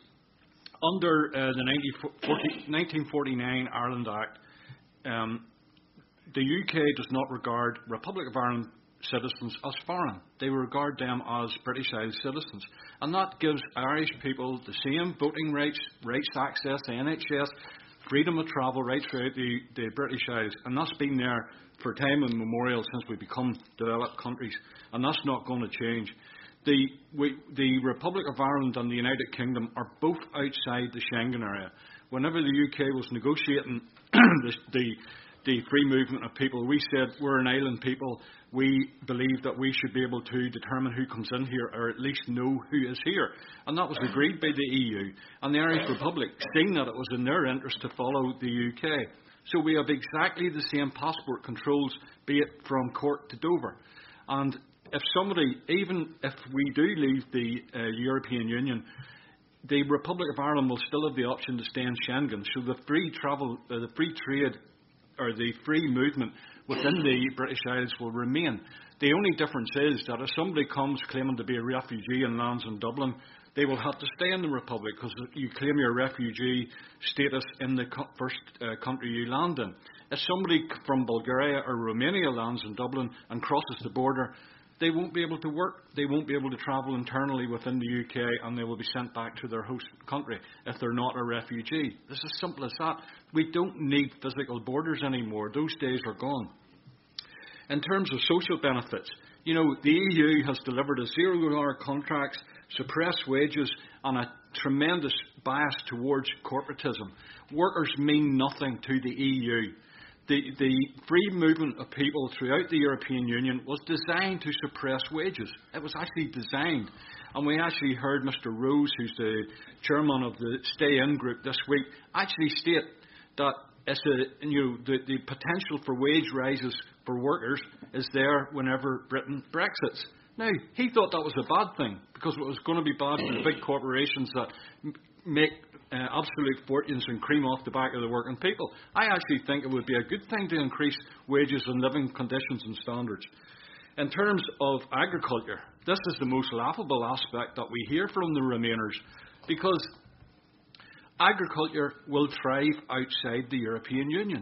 Under uh, the nineteen forty-nine Ireland Act, um, the U K does not regard Republic of Ireland citizens as foreign. They regard them as British-sized citizens. And that gives Irish people the same voting rights, rights to access the N H S, freedom of travel right throughout the, the British Isles. And that's been there for time immemorial since we become developed countries. And that's not going to change. The, we, the Republic of Ireland and the United Kingdom are both outside the Schengen area. Whenever the U K was negotiating the, the, the free movement of people, we said we're an island people. We believe that we should be able to determine who comes in here, or at least know who is here. And that was agreed by the E U. And the Irish Republic, seeing that it was in their interest to follow the U K. So we have exactly the same passport controls, be it from Cork to Dover. And if somebody, even if we do leave the uh, European Union, the Republic of Ireland will still have the option to stay in Schengen. So the free travel, uh, the free trade, or the free movement within the British Isles will remain. The only difference is that if somebody comes claiming to be a refugee and lands in Dublin, they will have to stay in the Republic, because you claim your refugee status in the co- first uh, country you land in. If somebody from Bulgaria or Romania lands in Dublin and crosses the border, they won't be able to work, they won't be able to travel internally within the U K, and they will be sent back to their host country if they're not a refugee. It's as simple as that. We don't need physical borders anymore. Those days are gone. In terms of social benefits, you know, the E U has delivered a zero-hour contracts, suppressed wages, and a tremendous bias towards corporatism. Workers mean nothing to the E U. The, the free movement of people throughout the European Union was designed to suppress wages. It was actually designed. And we actually heard Mister Rose, who's the chairman of the Stay-In group this week, actually state that it's a, you know, the, the potential for wage rises for workers is there whenever Britain Brexits. Now, he thought that was a bad thing, because it was going to be bad for the big corporations that m- make uh, absolute fortunes and cream off the back of the working people. I actually think it would be a good thing to increase wages and living conditions and standards. In terms of agriculture, this is the most laughable aspect that we hear from the Remainers, because agriculture will thrive outside the European Union.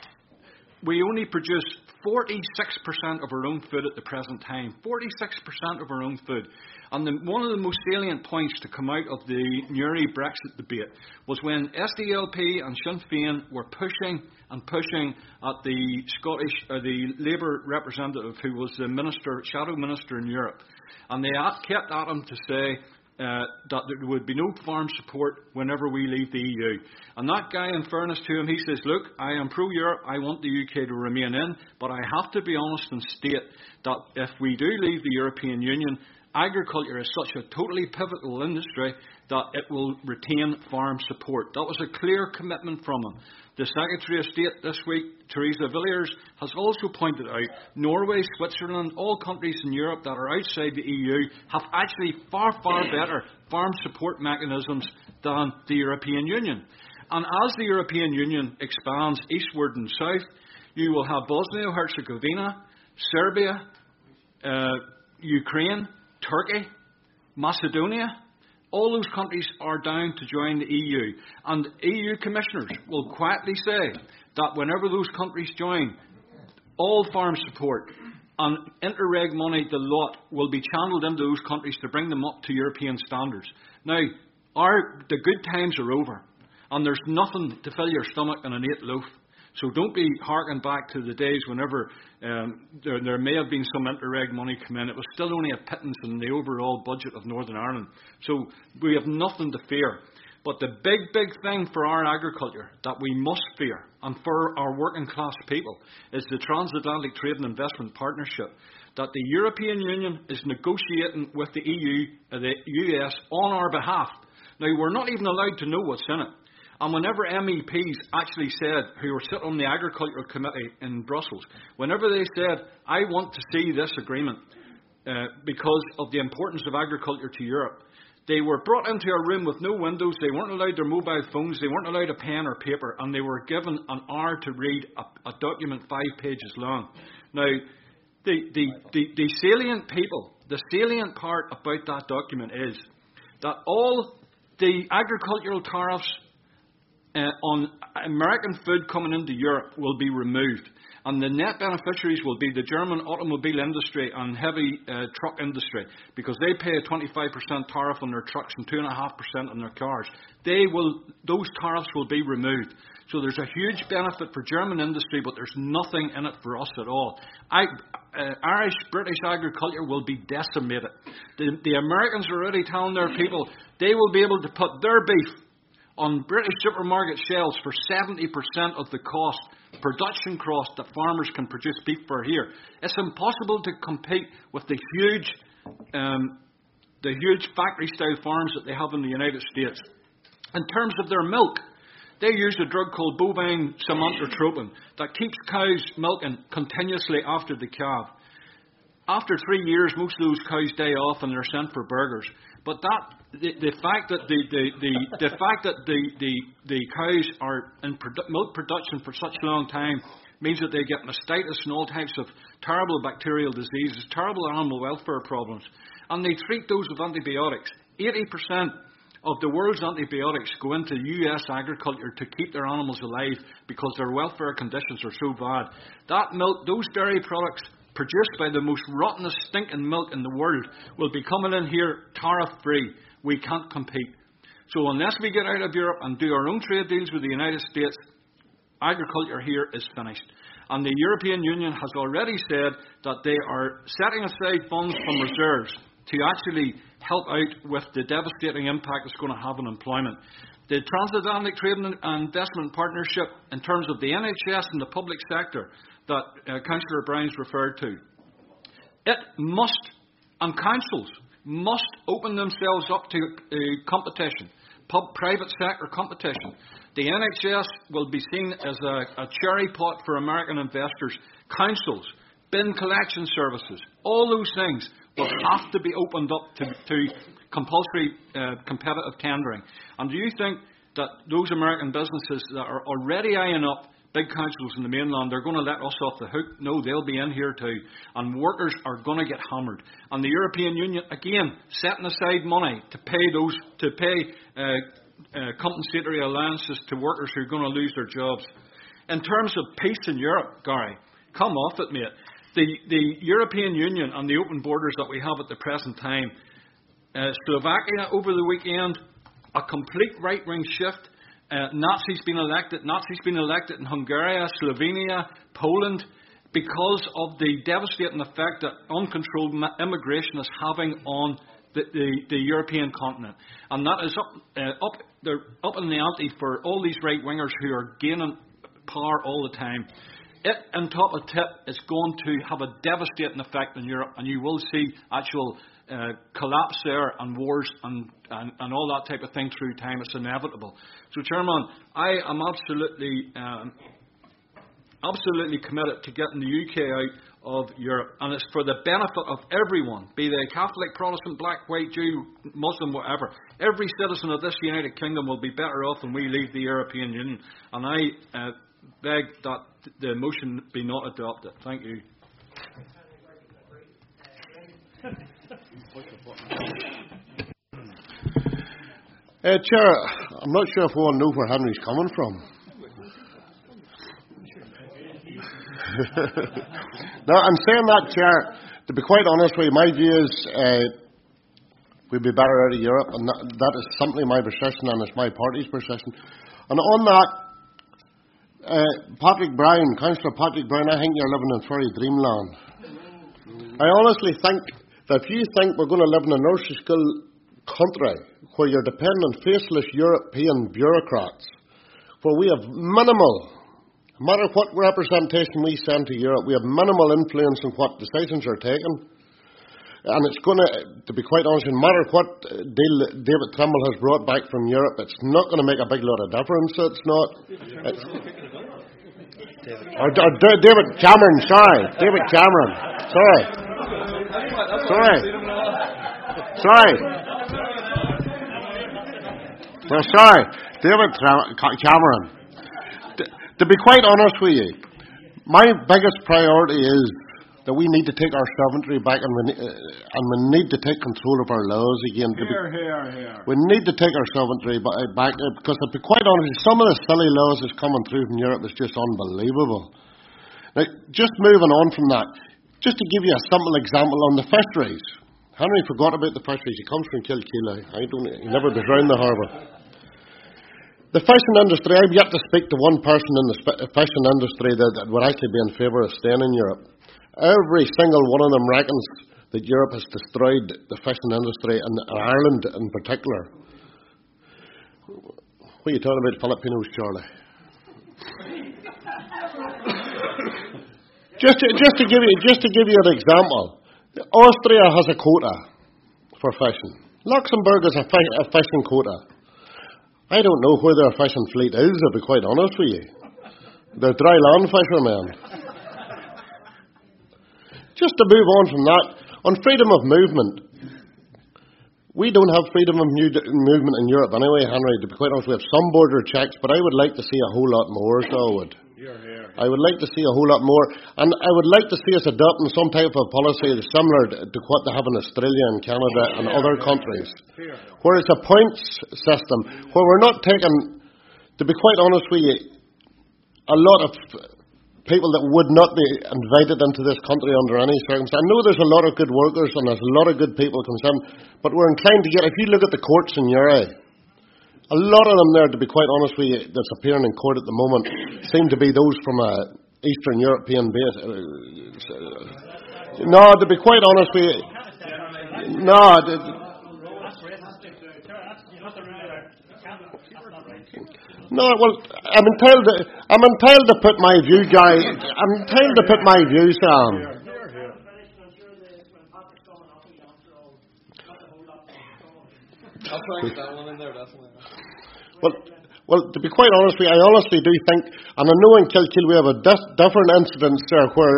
We only produce forty-six percent of our own food at the present time. forty-six percent of our own food. And the, one of the most salient points to come out of the Newry Brexit debate was when S D L P and Sinn Féin were pushing and pushing at the Scottish, or the Labour representative who was the minister, shadow minister in Europe. And they at, kept at him to say, uh, that there would be no farm support whenever we leave the E U. And that guy, in fairness to him, he says, look, I am pro-Europe, I want the U K to remain in, but I have to be honest and state that if we do leave the European Union, agriculture is such a totally pivotal industry that it will retain farm support. That was a clear commitment from him. The Secretary of State this week, Theresa Villiers, has also pointed out Norway, Switzerland, all countries in Europe that are outside the E U have actually far, far better farm support mechanisms than the European Union. And as the European Union expands eastward and south, you will have Bosnia-Herzegovina, Serbia, uh, Ukraine, Turkey, Macedonia. All those countries are down to join the E U. And E U commissioners will quietly say that whenever those countries join, all farm support and Interreg money, the lot, will be channeled into those countries to bring them up to European standards. Now, our, the good times are over, and there's nothing to fill your stomach in an eight loaf. So don't be harking back to the days whenever um, there, there may have been some Interreg money come in. It was still only a pittance in the overall budget of Northern Ireland. So we have nothing to fear. But the big, big thing for our agriculture that we must fear, and for our working class people, is the Transatlantic Trade and Investment Partnership that the European Union is negotiating with the E U, uh, the U S, on our behalf. Now, we're not even allowed to know what's in it. And whenever M E Ps actually said, who were sitting on the Agricultural Committee in Brussels, whenever they said, I want to see this agreement uh, because of the importance of agriculture to Europe, they were brought into a room with no windows, they weren't allowed their mobile phones, they weren't allowed a pen or paper, and they were given an hour to read a, a document five pages long. Now, the, the, the, the salient people, the salient part about that document is that all the agricultural tariffs Uh, on American food coming into Europe will be removed, and the net beneficiaries will be the German automobile industry and heavy uh, truck industry, because they pay a twenty-five percent tariff on their trucks and two point five percent on their cars. They will; those tariffs will be removed. So there's a huge benefit for German industry, but there's nothing in it for us at all. I, uh, Irish, British agriculture will be decimated. The, the Americans are already telling their people they will be able to put their beef on British supermarket shelves for seventy percent of the cost, production cost, that farmers can produce beef for here. It's impossible to compete with the huge, um, the huge factory-style farms that they have in the United States. In terms of their milk, they use a drug called bovine somatotropin that keeps cows milking continuously after the calve. After three years, most of those cows die off and they're sent for burgers. But that the, the fact that the the, the, the fact that the, the, the cows are in produ- milk production for such a long time means that they get mastitis and all types of terrible bacterial diseases, terrible animal welfare problems, and they treat those with antibiotics. Eighty percent of the world's antibiotics go into U S agriculture to keep their animals alive because their welfare conditions are so bad. That milk, those dairy products produced by the most rottenest stinking milk in the world, will be coming in here tariff-free. We can't compete. So unless we get out of Europe and do our own trade deals with the United States, agriculture here is finished. And the European Union has already said that they are setting aside funds from reserves to actually help out with the devastating impact it's going to have on employment. The Transatlantic Trade and Investment Partnership, in terms of the N H S and the public sector that uh, Councillor Brown's referred to, it must, and councils must open themselves up to uh, competition, pub, private sector competition. The N H S will be seen as a, a cherry pot for American investors. Councils, bin collection services, all those things will have to be opened up to, to compulsory uh, competitive tendering. And do you think that those American businesses that are already eyeing up big councils in the mainland, they're going to let us off the hook? No, they'll be in here too. And workers are going to get hammered. And the European Union, again, setting aside money to pay those, to pay uh, uh, compensatory allowances to workers who are going to lose their jobs. In terms of peace in Europe, Gary, come off it, mate. The, the European Union and the open borders that we have at the present time, uh, Slovakia over the weekend, a complete right-wing shift. Uh, Nazis been elected. Nazis been elected in Hungary, Slovenia, Poland, because of the devastating effect that uncontrolled immigration is having on the, the, the European continent. And that is up, uh, up, they're up in the ante for all these right-wingers who are gaining power all the time. It, on top of tip, is going to have a devastating effect in Europe, and you will see actual uh, collapse there, and wars and, and, and all that type of thing through time. It's inevitable. So, Chairman, I am absolutely, um, absolutely committed to getting the U K out of Europe, and it's for the benefit of everyone, be they Catholic, Protestant, black, white, Jew, Muslim, whatever. Every citizen of this United Kingdom will be better off when we leave the European Union, and I uh, beg that the motion be not adopted. Thank you. Uh, Chair, I'm not sure if we all know where Henry's coming from. No, I'm saying that, Chair, to be quite honest with you, my view is uh, we'd be better out of Europe, and that, that is simply my position, and it's my party's position. And on that, uh, Patrick Brown, Councillor Patrick Brown, I think you're living in fairy dreamland. I honestly think that if you think we're going to live in a nursery school country where you're dependent on faceless European bureaucrats, where we have minimal, no matter what representation we send to Europe, we have minimal influence in what decisions are taken. And it's going to, to be quite honest, no matter what deal David Trimble has brought back from Europe, it's not going to make a big lot of difference. It's not. It's, or, or David Cameron, sorry. David Cameron. Sorry. Sorry. Sorry. Well, sorry. David Cameron. To, to be quite honest with you, my biggest priority is that we need to take our sovereignty back, and we, uh, and we need to take control of our laws again. To Here, be, here, here. We need to take our sovereignty back, uh, because to be quite honest, some of the silly laws that's coming through from Europe is just unbelievable. Now, just moving on from that, just to give you a simple example on the fisheries. Henry forgot about the fisheries. He comes from Kilkeely. I don't. He never was round the harbour. The fishing industry, I've yet to speak to one person in the fishing industry that, that would actually be in favour of staying in Europe. Every single one of them reckons that Europe has destroyed the fishing industry, and Ireland in particular. What are you talking about, Filipinos, Charlie? just, to, just to give you, just to give you an example, Austria has a quota for fishing. Luxembourg has a, fi- a fishing quota. I don't know where their fishing fleet is, to be quite honest with you. They're dry land fishermen. Just to move on from that, on freedom of movement, we don't have freedom of mu- movement in Europe anyway, Henry. To be quite honest, we have some border checks, but I would like to see a whole lot more, so I would. I would like to see a whole lot more, and I would like to see us adopting some type of policy similar to what they have in Australia and Canada and other countries, where it's a points system, where we're not taking, to be quite honest with you, a lot of people that would not be invited into this country under any circumstance. I know there's a lot of good workers and there's a lot of good people comes in, but we're inclined to get, if you look at the courts in Uri, a lot of them there, to be quite honest with you, that's appearing in court at the moment, seem to be those from a Eastern European base. No, to be quite honest with you, no. To, No, well, I'm entitled to, I'm entitled to put my view, guy. I'm entitled to put my view, Sam. Well, well, to be quite honest with you, I honestly do think, and I know in Kilkeel we have a dis- different incident there where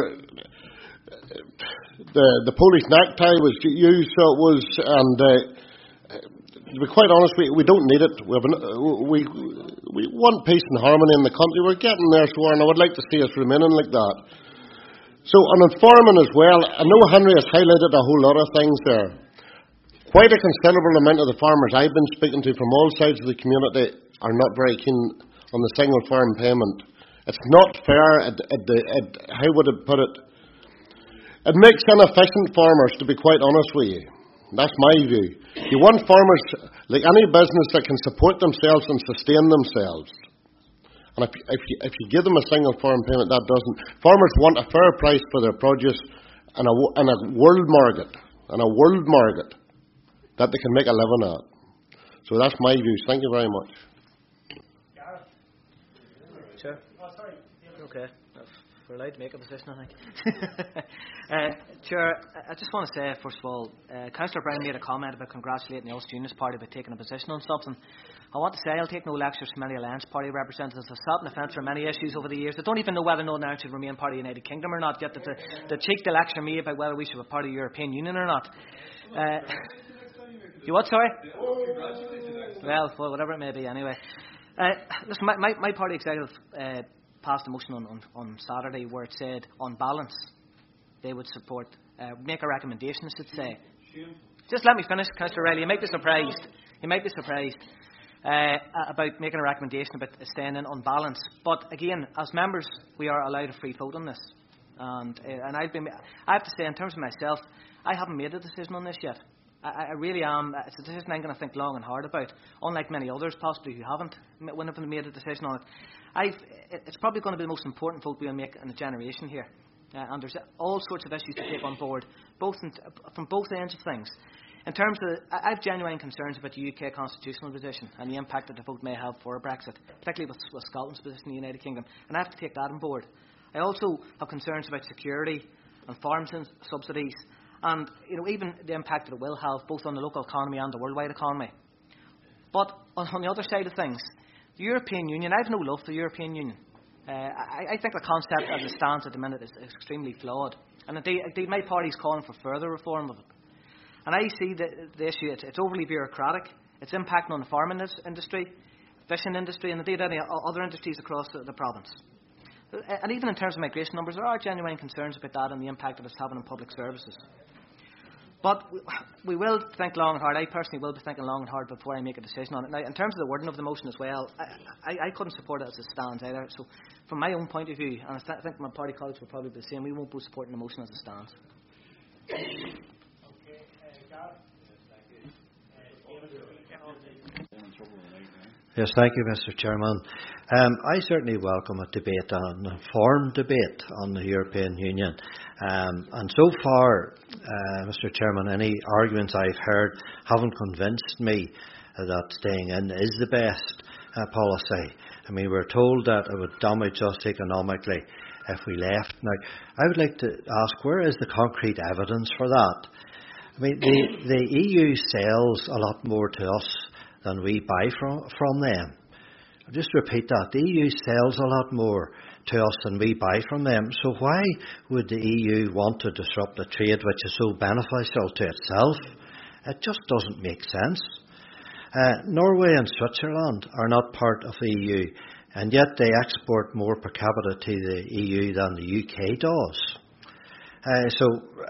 the the Polish necktie was used, so it was, and. Uh, To be quite honest, we, we don't need it. We, have an, we we want peace and harmony in the country. We're getting there, so and I would like to see us remaining like that. So, on farming as well, I know Henry has highlighted a whole lot of things there. Quite a considerable amount of the farmers I've been speaking to from all sides of the community are not very keen on the single farm payment. It's not fair. It, it, it, how would I put it? It makes inefficient farmers, to be quite honest with you. That's my view. You want farmers, like any business, that can support themselves and sustain themselves. And if, if, you, if you give them a single farm payment, that doesn't. Farmers want a fair price for their produce in a, in a world market. In a world market. that they can make a living at. So that's my views. Thank you very much. Chair? Okay. We're allowed to make a decision, I think. uh, Chair, I just want to say, first of all, uh, Councillor Brown made a comment about congratulating the Ulster Unionist Party about taking a position on something. I want to say I'll take no lectures from any Alliance Party representatives. I've sat on the fence for many issues over the years. I don't even know whether Northern Ireland should remain part of the United Kingdom or not, yet the, the cheek to lecture me about whether we should be part of the European Union or not. Uh, you what, sorry? Well, well, whatever it may be, anyway. Uh, listen, my, my, my party executive uh, passed a motion on, on, on Saturday where it said, on balance, they would support, uh, make a recommendation, I should say. Just let me finish, Councillor Riley. You might be surprised. You might be surprised uh, about making a recommendation about staying in on balance. But again, as members, we are allowed a free vote on this. And, uh, and I've been, I have to say, in terms of myself, I haven't made a decision on this yet. I, I really am. It's a decision I'm going to think long and hard about, unlike many others possibly who haven't when have made a decision on it. I've, it's probably going to be the most important vote we'll make in a generation here. Uh, and there's all sorts of issues to take on board, both in, from both ends of things. In terms of, I have genuine concerns about the U K constitutional position and the impact that the vote may have for Brexit, particularly with, with Scotland's position in the United Kingdom, and I have to take that on board. I also have concerns about security and farm subsidies, and you know, even the impact that it will have both on the local economy and the worldwide economy. But on, on the other side of things, the European Union, I have no love for the European Union. Uh, I, I think the concept as it stands at the minute is, is extremely flawed. And indeed, indeed, my party is calling for further reform of it. And I see the, the issue, it's, it's overly bureaucratic. It's impacting on the farming industry, fishing industry, and indeed any other industries across the, the province. And even in terms of migration numbers, there are genuine concerns about that and the impact that it's having on public services. But we will think long and hard. I personally will be thinking long and hard before I make a decision on it. Now, in terms of the wording of the motion as well, I, I, I couldn't support it as it stands either. So, from my own point of view, and I th- think my party colleagues will probably be the same, we won't be supporting the motion as it stands. Yes, thank you, Mister Chairman. Um, I certainly welcome a debate, an informed debate on the European Union. Um, and so far, uh, Mister Chairman, any arguments I've heard haven't convinced me that staying in is the best uh, policy. I mean, we're told that it would damage us economically if we left. Now, I would like to ask, where is the concrete evidence for that? I mean, the, the E U sells a lot more to us than we buy from, from them. I'll just repeat that. The E U sells a lot more to us than we buy from them. So why would the E U want to disrupt a trade which is so beneficial to itself? It just doesn't make sense. Uh, Norway and Switzerland are not part of the E U, and yet they export more per capita to the E U than the U K does. Uh, so,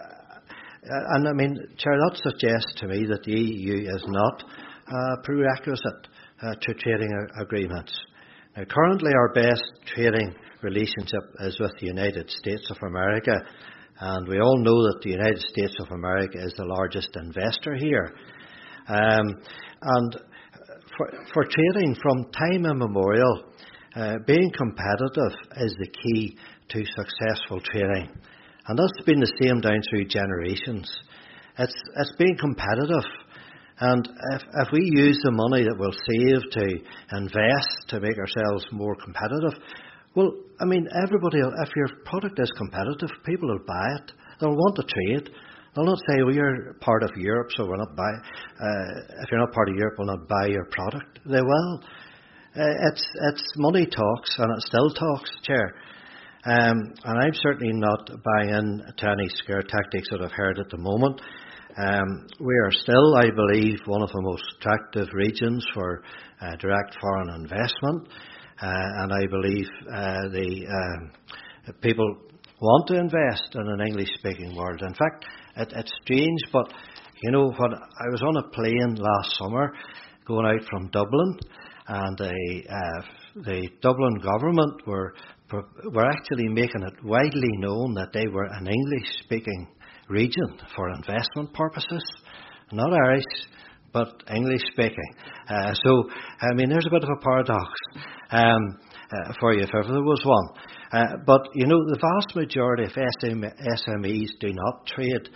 uh, and I mean, Chair, that suggests to me that the E U is not a prerequisite uh, to trading agreements. Now, currently our best trading relationship is with the United States of America, and we all know that the United States of America is the largest investor here. Um, and for, for trading from time immemorial, uh, being competitive is the key to successful trading. And that's been the same down through generations. It's, it's being competitive. And if, if we use the money that we'll save to invest to make ourselves more competitive, well, I mean, everybody, if your product is competitive, people will buy it. They'll want to trade. They'll not say, well, you're part of Europe, so we're not buy. Uh, if you're not part of Europe, we'll not buy your product. They will. Uh, it's it's money talks, and it still talks, Chair. Um, and I'm certainly not buying into any scare tactics that I've heard at the moment. Um, we are still, I believe, one of the most attractive regions for uh, direct foreign investment, uh, and I believe uh, the uh, people want to invest in an English-speaking world. In fact, it, it's strange, but you know, when I was on a plane last summer going out from Dublin, and the uh, the Dublin government were were actually making it widely known that they were an English-speaking region for investment purposes, not Irish, but English speaking. Uh, so, I mean, there's a bit of a paradox um, uh, for you if ever there was one. Uh, but, you know, the vast majority of S M Es do not trade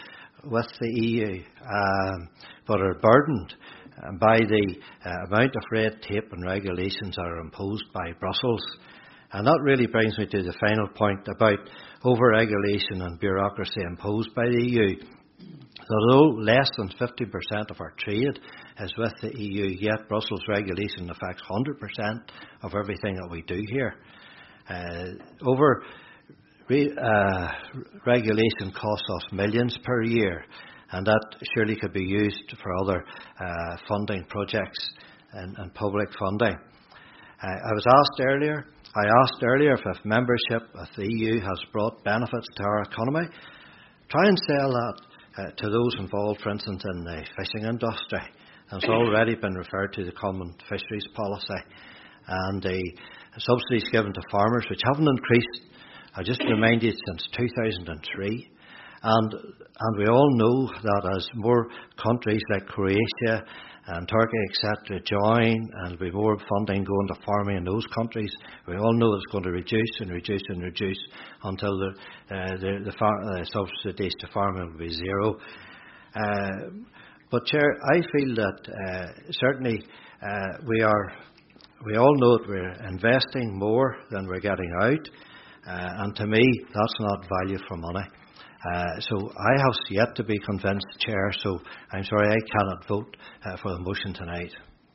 with the E U, um, but are burdened by the uh, amount of red tape and regulations that are imposed by Brussels. And that really brings me to the final point about over-regulation and bureaucracy imposed by the E U. Although less than fifty percent of our trade is with the E U, yet Brussels regulation affects one hundred percent of everything that we do here. Uh, over re, uh, regulation costs us millions per year, and that surely could be used for other uh, funding projects and, and public funding. Uh, I was asked earlier, I asked earlier if, if membership of the E U has brought benefits to our economy. Try and sell that uh, to those involved, for instance, in the fishing industry. And it's already been referred to the Common Fisheries Policy and the subsidies given to farmers, which haven't increased, I just remind you, since two thousand three. And, and we all know that as more countries like Croatia and Turkey, et cetera, join, and there'll be more funding going to farming in those countries, we all know it's going to reduce and reduce and reduce until the, uh, the, the far, uh, subsidies to farming will be zero. Uh, but, Chair, I feel that uh, certainly uh, we are, we all know that we're investing more than we're getting out, uh, and to me, that's not value for money. Uh, so I have yet to be convinced, Chair, so I'm sorry I cannot vote uh, for the motion tonight.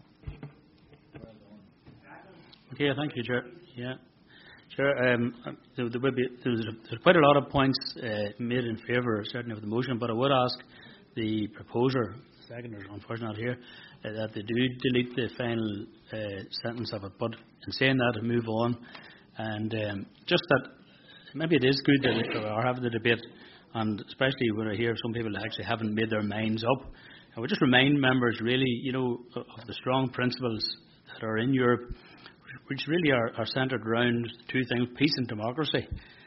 Okay, thank you, Chair. Yeah, Chair. Um, there, there will be there's, there's quite a lot of points uh, made in favour, certainly, of the motion, but I would ask the proposer, the seconder, unfortunately not here, uh, that they do delete the final uh, sentence of it. But in saying that, and move on, and um, just that maybe it is good that we are having the debate. And especially when I hear some people actually haven't made their minds up. I would just remind members, really, you know, of the strong principles that are in Europe, which really are, are centred around two things: peace and democracy.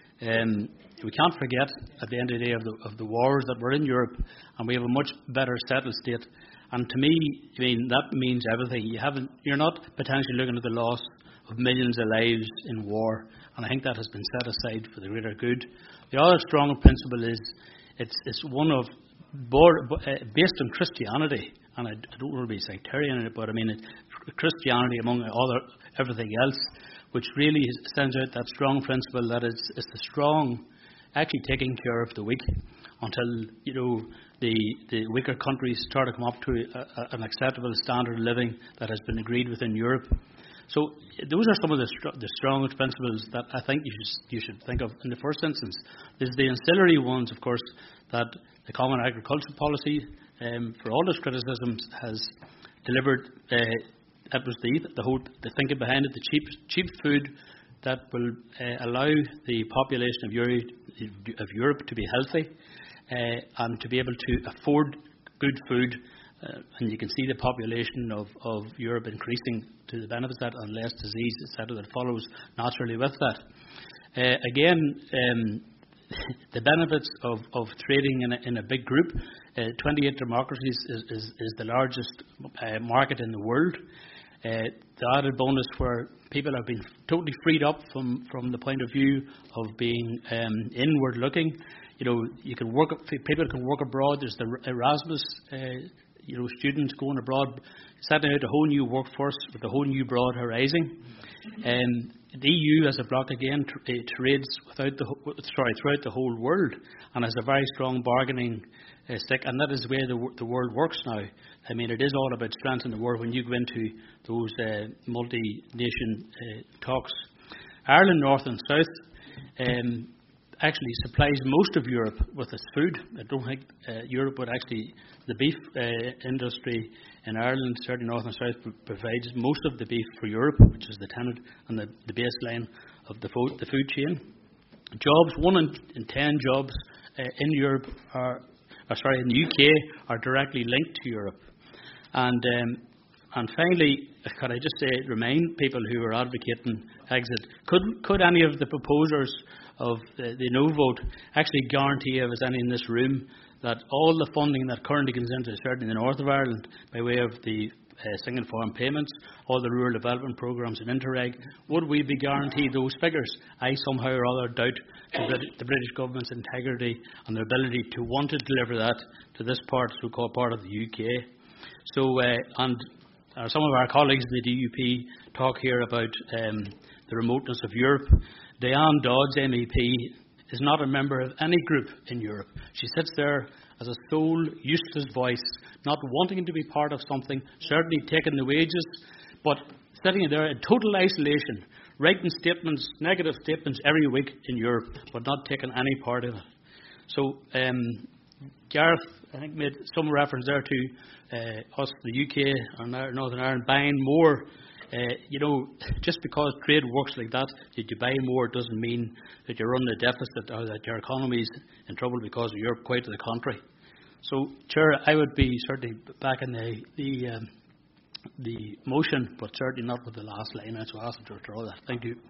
Um, we can't forget, at the end of the day, of the, of the wars that were in Europe, and we have a much better settled state. And to me, I mean, that means everything. You haven't, you're not potentially looking at the loss of millions of lives in war, and I think that has been set aside for the greater good. The other strong principle is it's, it's one of board, uh, based on Christianity, and I, I don't want to be sectarian in it, but I mean it, Christianity among other everything else, which really sends out that strong principle that it's, it's the strong actually taking care of the weak until you know the the weaker countries start to come up to a, a, an acceptable standard of living that has been agreed within Europe. So those are some of the, str- the strongest principles that I think you should, you should think of in the first instance. There's the ancillary ones, of course, that the Common Agricultural Policy, um, for all its criticisms, has delivered. Uh, that was the the whole the thinking behind it, the cheap cheap food that will uh, allow the population of Europe, of Europe to be healthy uh, and to be able to afford good food. Uh, and you can see the population of, of Europe increasing to the benefits of that, and less disease, et cetera, that follows naturally with that. Uh, again, um, the benefits of, of trading in a, in a big group. Uh, twenty-eight democracies is, is, is the largest uh, market in the world. Uh, the added bonus where people have been totally freed up from, from the point of view of being um, inward looking. You know, you can work. People can work abroad. There's the Erasmus. Uh, You know, students going abroad, setting out a whole new workforce with a whole new broad horizon. And the E U, as a bloc, again, tr- uh, trades without the ho- sorry throughout the whole world, and has a very strong bargaining uh, stick. And that is where the w- the world works now. I mean, it is all about strength in the world when you go into those uh, multi-nation uh, talks. Ireland, North and South. Um, actually supplies most of Europe with its food. I don't think uh, Europe would actually, the beef uh, industry in Ireland, certainly North and South, provides most of the beef for Europe, which is the tenet and the, the baseline of the food, the food chain. Jobs, one in, in ten jobs uh, in Europe are, or sorry, in the U K are directly linked to Europe. And um, and finally, could I just say, remind people who are advocating exit, could could any of the proposers of the, the no vote actually guarantee, if there's any in this room, that all the funding that currently comes into, certainly in the north of Ireland, by way of the uh, single farm payments, all the rural development programmes and Interreg, would we be guaranteed those figures? I somehow or other doubt the, Brit- the British government's integrity and their ability to want to deliver that to this part, so-called part of the U K. So, uh, and uh, some of our colleagues in the D U P talk here about um, the remoteness of Europe. Diane Dodds, M E P, is not a member of any group in Europe. She sits there as a sole, useless voice, not wanting to be part of something, certainly taking the wages, but sitting there in total isolation, writing statements, negative statements every week in Europe, but not taking any part in it. So, um, Gareth, I think, made some reference there to uh, us, the U K and Northern Ireland, buying more. Uh, you know, just because trade works like that, that you buy more doesn't mean that you're running a deficit or that your economy is in trouble because of Europe. Quite to the contrary. So, Chair, I would be certainly backing the the, um, the motion, but certainly not with the last line. So I ask them to withdraw that. Thank you.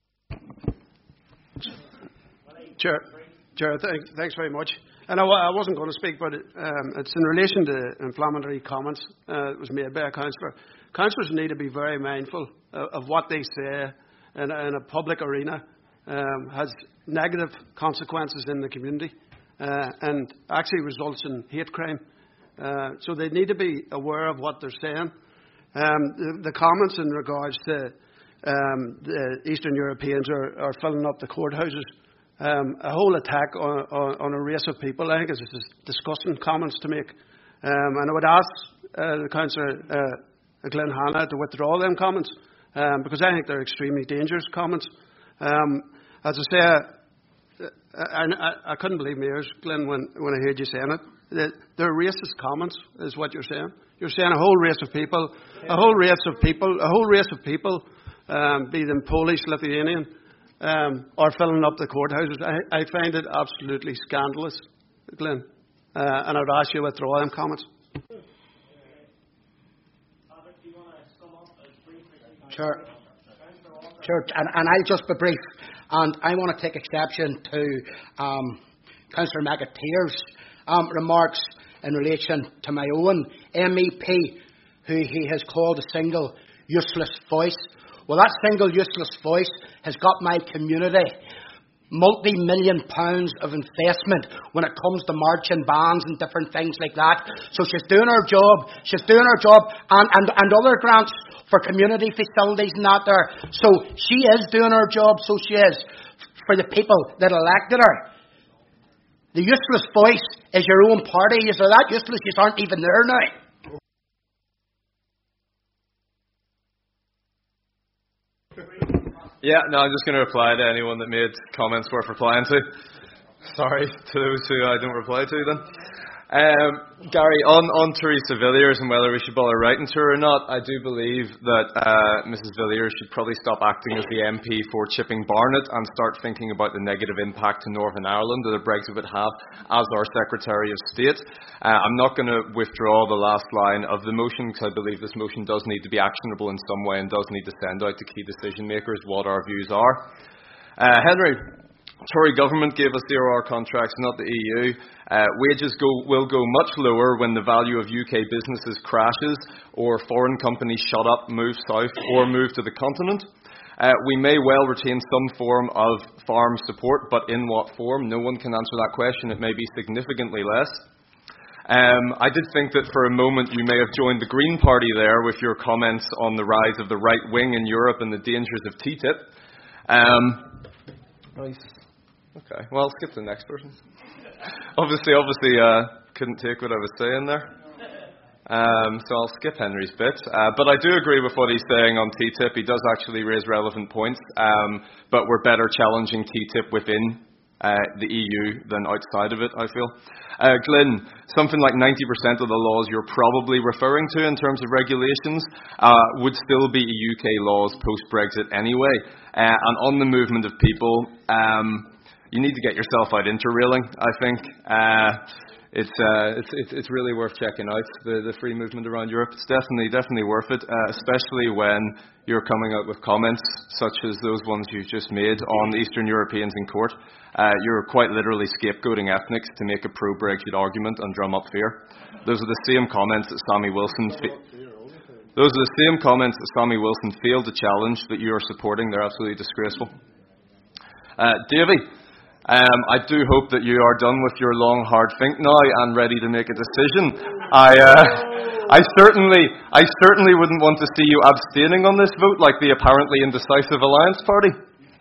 Chair, Chair, thanks, thanks very much. And I, I wasn't going to speak, but it, um, it's in relation to inflammatory comments uh, that was made by a councillor. Councillors need to be very mindful of, of what they say in, in a public arena. Um, has negative consequences in the community uh, and actually results in hate crime. Uh, so they need to be aware of what they're saying. Um, the, the comments in regards to um, the Eastern Europeans are, are filling up the courthouses. Um, a whole attack on, on, on a race of people, I think, is just disgusting comments to make. Um, and I would ask uh, the Councillor uh, Glenn Hanna to withdraw them comments um, because I think they're extremely dangerous comments. Um, as I say, I, I, I couldn't believe my ears, Glenn, when, when I heard you saying it. The, they're racist comments, is what you're saying. You're saying a whole race of people, a whole race of people, a whole race of people, um, be them Polish, Lithuanian, Um, are filling up the courthouses. I, I find it absolutely scandalous, Glenn. Uh, and I would ask you to withdraw them comments. Sure. Sure. And, and I'll just be brief. And I want to take exception to um, Councillor McAteer's um, remarks in relation to my own M E P, who he has called a single useless voice. Well, that single useless voice has got my community multi-million pounds of investment when it comes to marching bands and different things like that. So she's doing her job. She's doing her job and, and, and other grants for community facilities and that there. So she is doing her job, so she is, for the people that elected her. The useless voice is your own party. You are that useless, you aren't even there now. Yeah, no, I'm just going to reply to anyone that made comments worth replying to. Sorry to those who I don't reply to then. Um, Gary, on, on Theresa Villiers and whether we should bother writing to her or not, I do believe that uh, Missus Villiers should probably stop acting as the M P for Chipping Barnet and start thinking about the negative impact to Northern Ireland that a Brexit would have as our Secretary of State. Uh, I'm not going to withdraw the last line of the motion because I believe this motion does need to be actionable in some way and does need to send out to key decision makers what our views are. Uh, Henry, Tory government gave us zero hour contracts, not the E U. Uh, wages go, will go much lower when the value of U K businesses crashes or foreign companies shut up, move south or move to the continent. Uh, we may well retain some form of farm support, but in what form? No one can answer that question. It may be significantly less. Um, I did think that for a moment you may have joined the Green Party there with your comments on the rise of the right wing in Europe and the dangers of T T I P. Um, right. Okay, well, I'll skip to the next person. obviously, obviously, uh, couldn't take what I was saying there. Um, so I'll skip Henry's bit. Uh, but I do agree with what he's saying on T T I P. He does actually raise relevant points. Um, but we're better challenging T T I P within uh, the E U than outside of it, I feel. Uh, Glyn, something like ninety percent of the laws you're probably referring to in terms of regulations uh, would still be U K laws post-Brexit anyway. Uh, and on the movement of people, um, you need to get yourself out interrailing, I think. Uh, it's, uh, it's it's it's really worth checking out, the, the free movement around Europe. It's definitely, definitely worth it, uh, especially when you're coming out with comments such as those ones you've just made on Eastern Europeans in court. Uh, you're quite literally scapegoating ethnics to make a pro-Brexit argument and drum up fear. Those are the same comments that Sammy Wilson... Fe- Those are the same comments that Sammy Wilson failed to challenge that you are supporting. They're absolutely disgraceful. Uh, Davy, um, I do hope that you are done with your long, hard think now and ready to make a decision. I, uh, I certainly, I certainly wouldn't want to see you abstaining on this vote, like the apparently indecisive Alliance Party.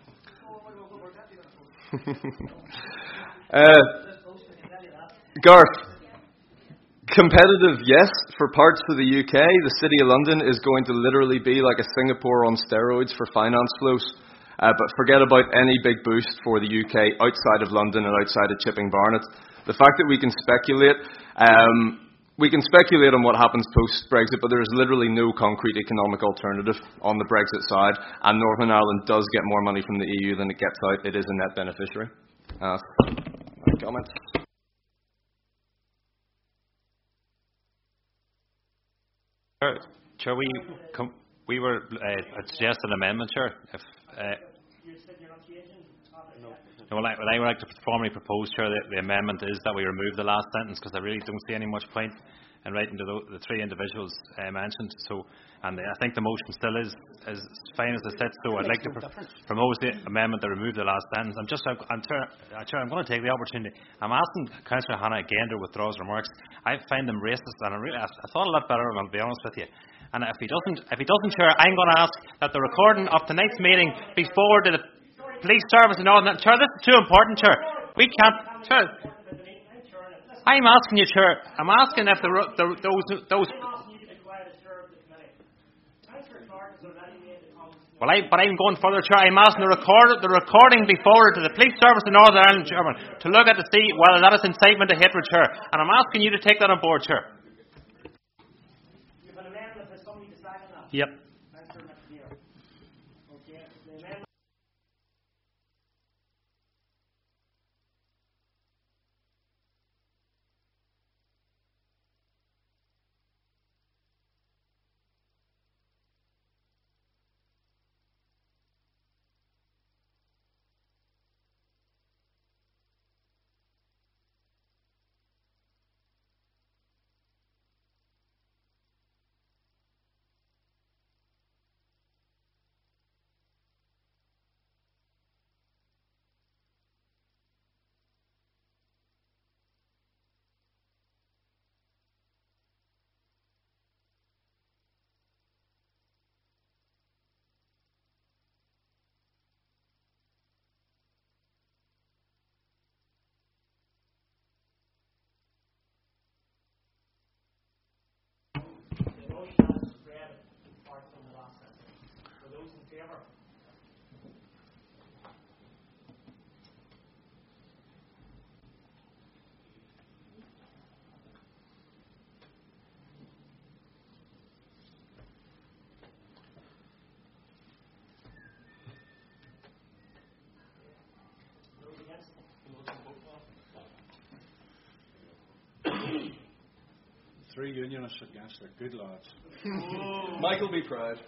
uh, Garth. Competitive, yes, for parts of the U K. The City of London is going to literally be like a Singapore on steroids for finance flows. Uh, but forget about any big boost for the U K outside of London and outside of Chipping Barnet. The fact that we can speculate, um, we can speculate on what happens post-Brexit, but there is literally no concrete economic alternative on the Brexit side, and Northern Ireland does get more money from the E U than it gets out. It is a net beneficiary. Uh, comments? Chair, Chair, we com- we were uh, suggest an amendment, Chair. If uh, no, well, I, well, I would like to formally propose, Chair, that the amendment is that we remove the last sentence, because I really don't see any much point in writing to the, the three individuals uh, mentioned. So, and I think the motion still is as fine as it sits. So, I'd like to pr- propose the amendment that remove the last sentence. I'm just, I'm, I'm, Chair, uh, Chair, I'm going to take the opportunity. I'm asking Councillor Hannah again to withdraw his remarks. I find them racist, and I really, I thought a lot better. I'll be honest with you. And if he doesn't, if he doesn't, Chair, I'm going to ask that the recording of tonight's meeting be forwarded to the police service and all that. Chair, this is too important, Chair. We can't, Chair. I'm asking you, Chair. I'm asking if the, the those those. Well, I, but I'm going further, Chair. I'm asking the record the recording be forwarded to the police service in Northern Ireland, Chairman, to look at to see whether that is incitement to hatred, Chair. And I'm asking you to take that on board, Chair. Yep. Three unionists against the good lads. Michael be proud.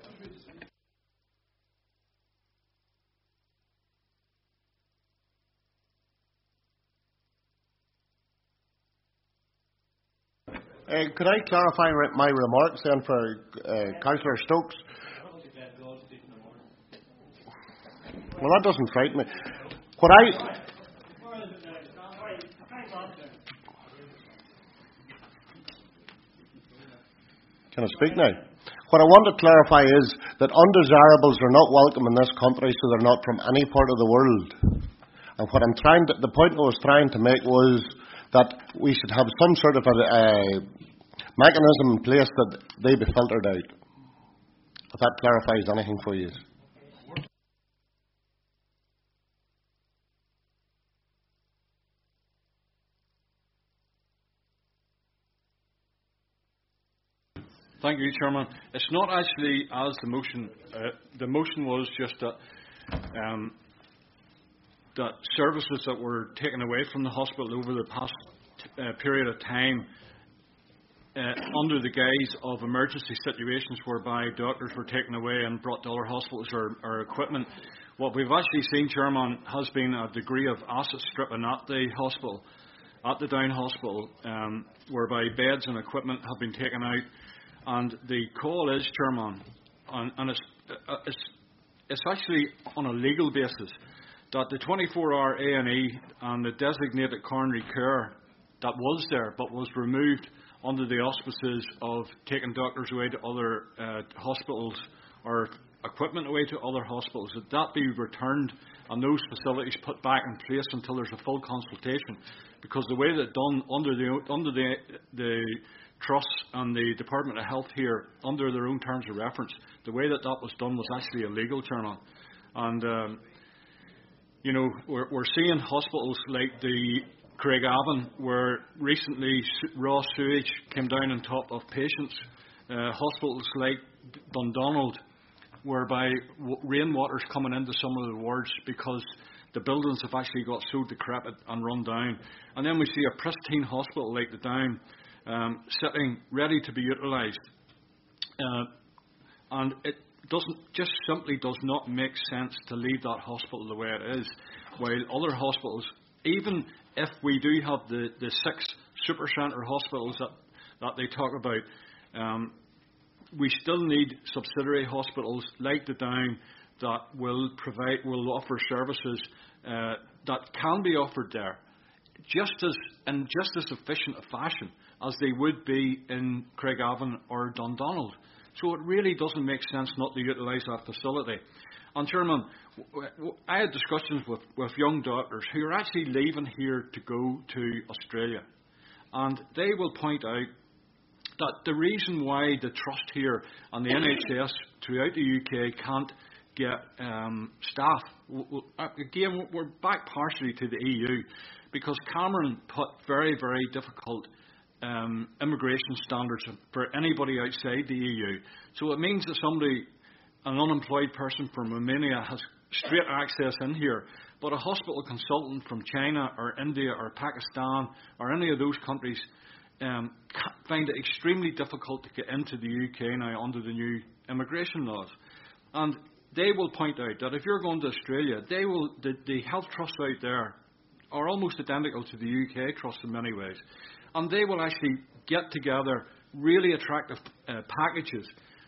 Uh, could I clarify my remarks then for uh, Councillor Stokes? Well, that doesn't frighten me. What I Can I speak now? What I want to clarify is that undesirables are not welcome in this country, so they're not from any part of the world. And what I'm trying to, the point I was trying to make was that we should have some sort of a, a mechanism in place that they be filtered out. If that clarifies anything for you. Thank you, Chairman. It's not actually as the motion. Uh, the motion was just that um, that services that were taken away from the hospital over the past uh, period of time, uh, under the guise of emergency situations whereby doctors were taken away and brought to other hospitals or, or equipment. What we've actually seen, Chairman, has been a degree of asset stripping at the hospital, at the Down Hospital, um, whereby beds and equipment have been taken out. And the call is, Chairman, and, and it's, uh, it's, it's actually on a legal basis, that the twenty-four hour A and E and the designated coronary care that was there but was removed under the auspices of taking doctors away to other uh, hospitals or equipment away to other hospitals, that that be returned and those facilities put back in place until there's a full consultation. Because the way that done under the under the the Trust and the Department of Health here, under their own terms of reference, the way that that was done was actually illegal, Chairman. And um, you know, we're, we're seeing hospitals like the Craigavon, where recently raw sewage came down on top of patients. Uh, hospitals like Dundonald, whereby w- rainwater's coming into some of the wards because the buildings have actually got so decrepit and run down. And then we see a pristine hospital like the Down um, sitting ready to be utilised. Uh, and it doesn't just simply does not make sense to leave that hospital the way it is, while other hospitals, even if we do have the, the six supercentre hospitals that, that they talk about, um, we still need subsidiary hospitals like the Down that will provide, will offer services uh, that can be offered there, just as in just as efficient a fashion as they would be in Craigavon or Dundonald. So it really doesn't make sense not to utilise that facility. And Chairman, I had discussions with, with young doctors who are actually leaving here to go to Australia, and they will point out that the reason why the Trust here and the N H S throughout the U K can't get um, staff, again, we're back partially to the E U, because Cameron put very, very difficult um, immigration standards for anybody outside the E U. So it means that somebody, an unemployed person from Romania, has straight access in here, but a hospital consultant from China or India or Pakistan or any of those countries um, find it extremely difficult to get into the U K now under the new immigration laws. And they will point out that if you're going to Australia, they will the, the health trusts out there are almost identical to the U K trust in many ways, and they will actually get together really attractive uh, packages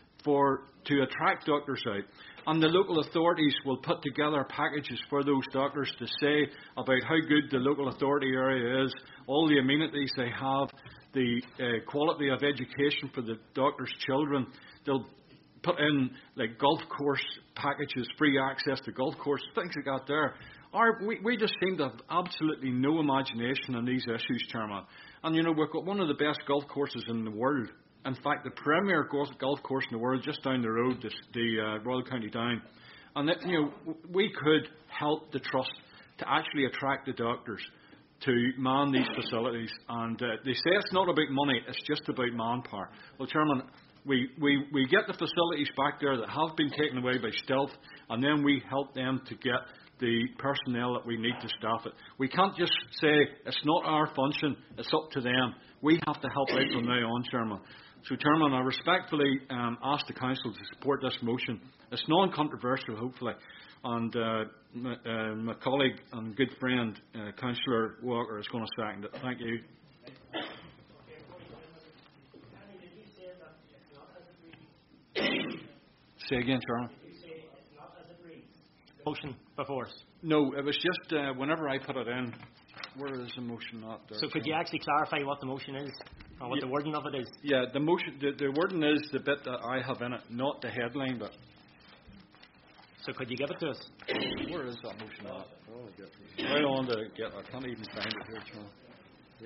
for to attract doctors out. And the local authorities will put together packages for those doctors to say about how good the local authority area is, all the amenities they have, the uh, quality of education for the doctors' children. They'll put in like golf course packages, free access to golf courses, things like that there. Our, we, we just seem to have absolutely no imagination on these issues, Chairman. And you know, we've got one of the best golf courses in the world. In fact, the premier golf course in the world, just down the road, this, the uh, Royal County Down. And that, you know, we could help the Trust to actually attract the doctors to man these facilities. And uh, they say it's not about money, it's just about manpower. Well, Chairman, we, we, we get the facilities back there that have been taken away by stealth, and then we help them to get the personnel that we need to staff it. We can't just say it's not our function, it's up to them. We have to help out from now on, Chairman. So, Chairman, I respectfully um, ask the Council to support this motion. It's non-controversial, hopefully, and uh, my, uh, my colleague and good friend, uh, Councillor Walker, is going to second it. Thank you. Say again, Chairman. Motion before us. No, it was just uh, whenever I put it in. Where is the motion not there? So could you actually clarify what the motion is, or what yeah, the wording of it is? Yeah, the motion, the, the wording is the bit that I have in it, not the headline bit. So could you give it to us? Where is that motion at? Oh, right on to get. I can't even find it here, Charles. Yeah.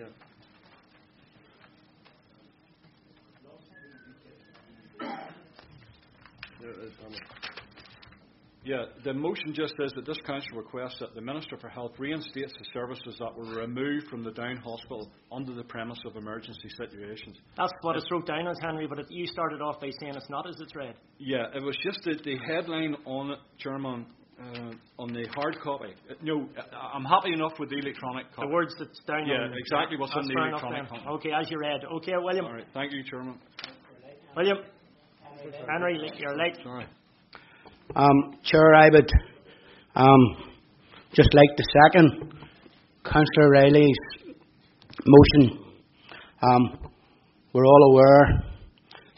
There it is, Yeah, the motion just says that this council requests that the Minister for Health reinstates the services that were removed from the Down Hospital under the premise of emergency situations. That's what it's wrote down as, Henry, but it, you started off by saying it's not as it's read. Yeah, it was just the, the headline on it, Chairman, uh, on the hard copy. Uh, no, I'm happy enough with the electronic copy. The words that's down Yeah, on exactly what's that's in the electronic copy. Okay, as you read. Okay, William. All right, thank you, Chairman. William. Henry, you're late. Sorry. Um, Chair, I would um, just like to second Councillor Riley's motion. Um, we're all aware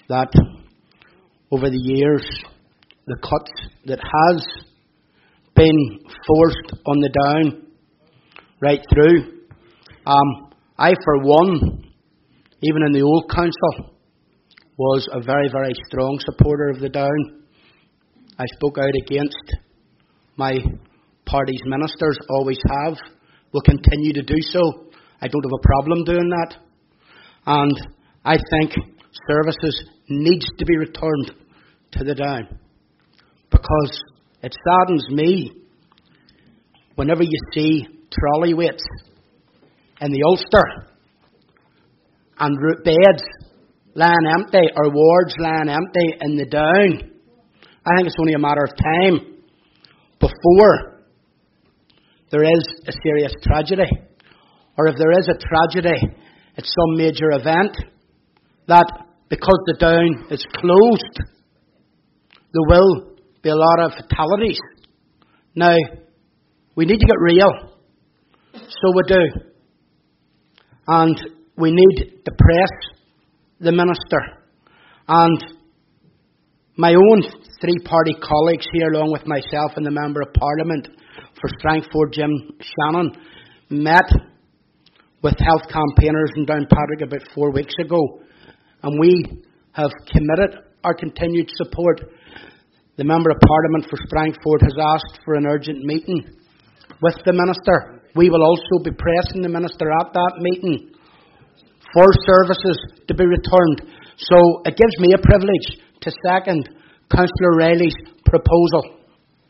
that over the years, the cuts that has been forced on the Down right through. Um, I, for one, even in the old council, was a very, very strong supporter of the Down. I spoke out against my party's ministers, always have, will continue to do so. I don't have a problem doing that. And I think services needs to be returned to the Down. Because it saddens me whenever you see trolley waits in the Ulster and beds lying empty or wards lying empty in the Down. I think it's only a matter of time before there is a serious tragedy, or if there is a tragedy at some major event, that because the Down is closed, there will be a lot of fatalities. Now, we need to get real. So we do. And we need to press the minister. And my own three-party colleagues here, along with myself and the Member of Parliament for Strangford, Jim Shannon, met with health campaigners in Downpatrick about four weeks ago. And we have committed our continued support. The Member of Parliament for Strangford has asked for an urgent meeting with the Minister. We will also be pressing the Minister at that meeting for services to be returned. So it gives me a privilege to second Councillor Riley's proposal.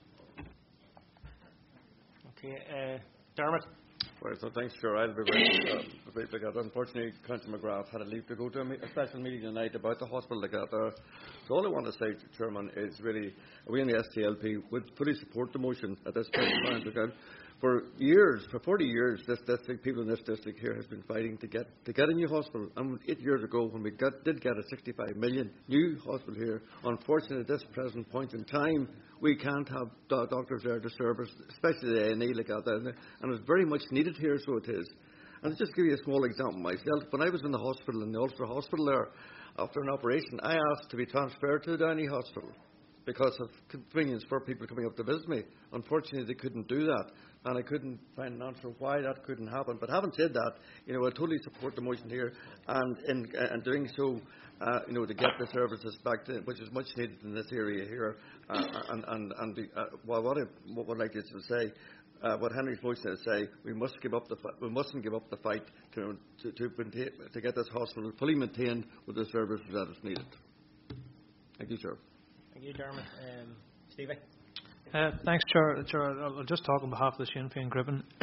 Okay, uh, Dermot. Right, so thanks, Chair. I'll be very uh, brief like that. Unfortunately, Councillor McGrath had a leave to go to a, me- a special meeting tonight about the hospital like that. Uh, so all I want to say, Chairman, is really we in the S T L P would fully support the motion at this point in time. Because for years, for forty years, this district, people in this district here has been fighting to get to get a new hospital. And eight years ago, when we got, did get a sixty-five million new hospital here, unfortunately, at this present point in time, we can't have do- doctors there to service, especially the A and E like that. And it's very much needed here, so it is. And to just give you a small example myself, when I was in the hospital, in the Ulster Hospital there, after an operation, I asked to be transferred to the Downey Hospital because of convenience for people coming up to visit me. Unfortunately, they couldn't do that, and I couldn't find an answer why that couldn't happen. But having said that, you know, I totally support the motion here, and in and doing so, uh, you know, to get the services back to, which is much needed in this area here. Uh, and and and the, uh, well, what I what would like to say. Uh, what Henry's motion is say, we must give up the fi- we mustn't give up the fight to to to, maintain, to get this hospital fully maintained with the services that is needed. Thank you, sir. Thank you, Dermot. Um, Stevie. Uh, thanks, Chair. Chair. I'll just talk on behalf of the Sinn Féin group.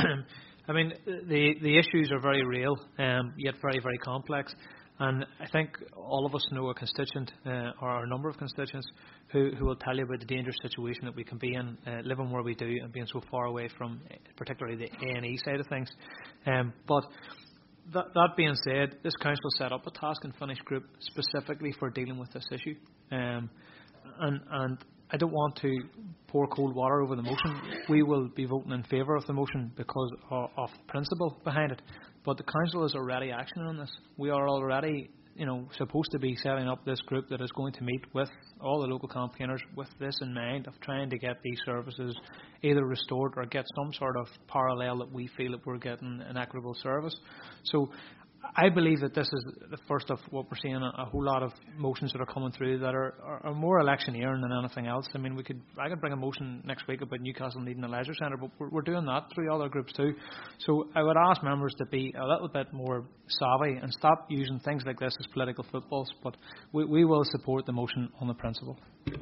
I mean, the the issues are very real, um, yet very very complex. And I think all of us know a constituent, uh, or a number of constituents, who, who will tell you about the dangerous situation that we can be in, uh, living where we do and being so far away from uh, particularly the A and E side of things. Um, but that, that being said, this council set up a task and finish group specifically for dealing with this issue. Um, and, and I don't want to pour cold water over the motion. We will be voting in favour of the motion because of, of principle behind it. But the council is already actioning on this. We are already, you know, supposed to be setting up this group that is going to meet with all the local campaigners with this in mind of trying to get these services either restored or get some sort of parallel that we feel that we're getting an equitable service. So I believe that this is the first of what we're seeing, a, a whole lot of motions that are coming through that are, are, are more electioneering than anything else. I mean, we could I could bring a motion next week about Newcastle needing a leisure centre, but we're, we're doing that through other groups too. So I would ask members to be a little bit more savvy and stop using things like this as political footballs, but we, we will support the motion on the principle.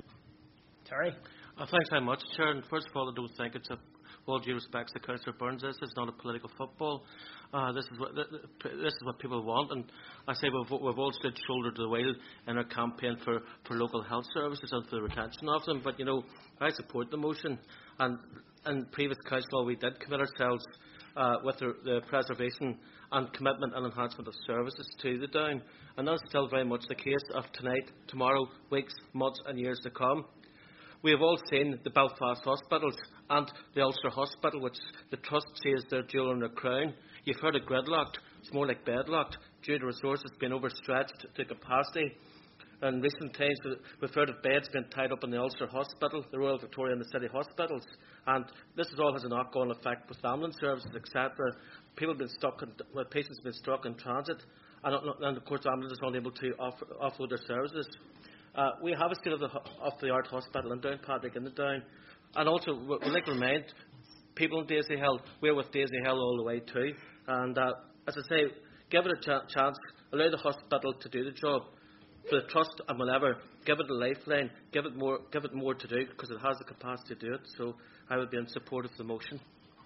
Terry? Uh, thanks very much, Chair. And first of all, I don't think it's a all due respects to Councillor Burns, this is not a political football. Uh, this is what this is what people want, and I say we've, we've all stood shoulder to the wheel in our campaign for, for local health services and for the retention of them. But you know, I support the motion, and in previous council we did commit ourselves uh, with the, the preservation and commitment and enhancement of services to the Down, and that's still very much the case of tonight, tomorrow, weeks, months, and years to come. We have all seen the Belfast hospitals and the Ulster Hospital, which the Trust says they're jewel in their crown. You've heard of gridlocked. It's more like bedlocked due to resources being overstretched to capacity. in recent times, we've heard of beds being tied up in the Ulster Hospital, the Royal Victoria and the City Hospitals. And this is all has a knock-on effect with ambulance services, et cetera. People have been stuck, in, well, patients have been stuck in transit. And, and of course, ambulances are unable to offer, offload their services. Uh, we have a state-of-the-art hospital in Downpatrick in the Down. And also, we'd like to remind people in Daisy Hill, we're with Daisy Hill all the way too. And uh, as I say, give it a ch- chance, allow the hospital to do the job. For the trust and whatever, give it a lifeline, give it more, give it more to do because it has the capacity to do it. So I would be in support of the motion.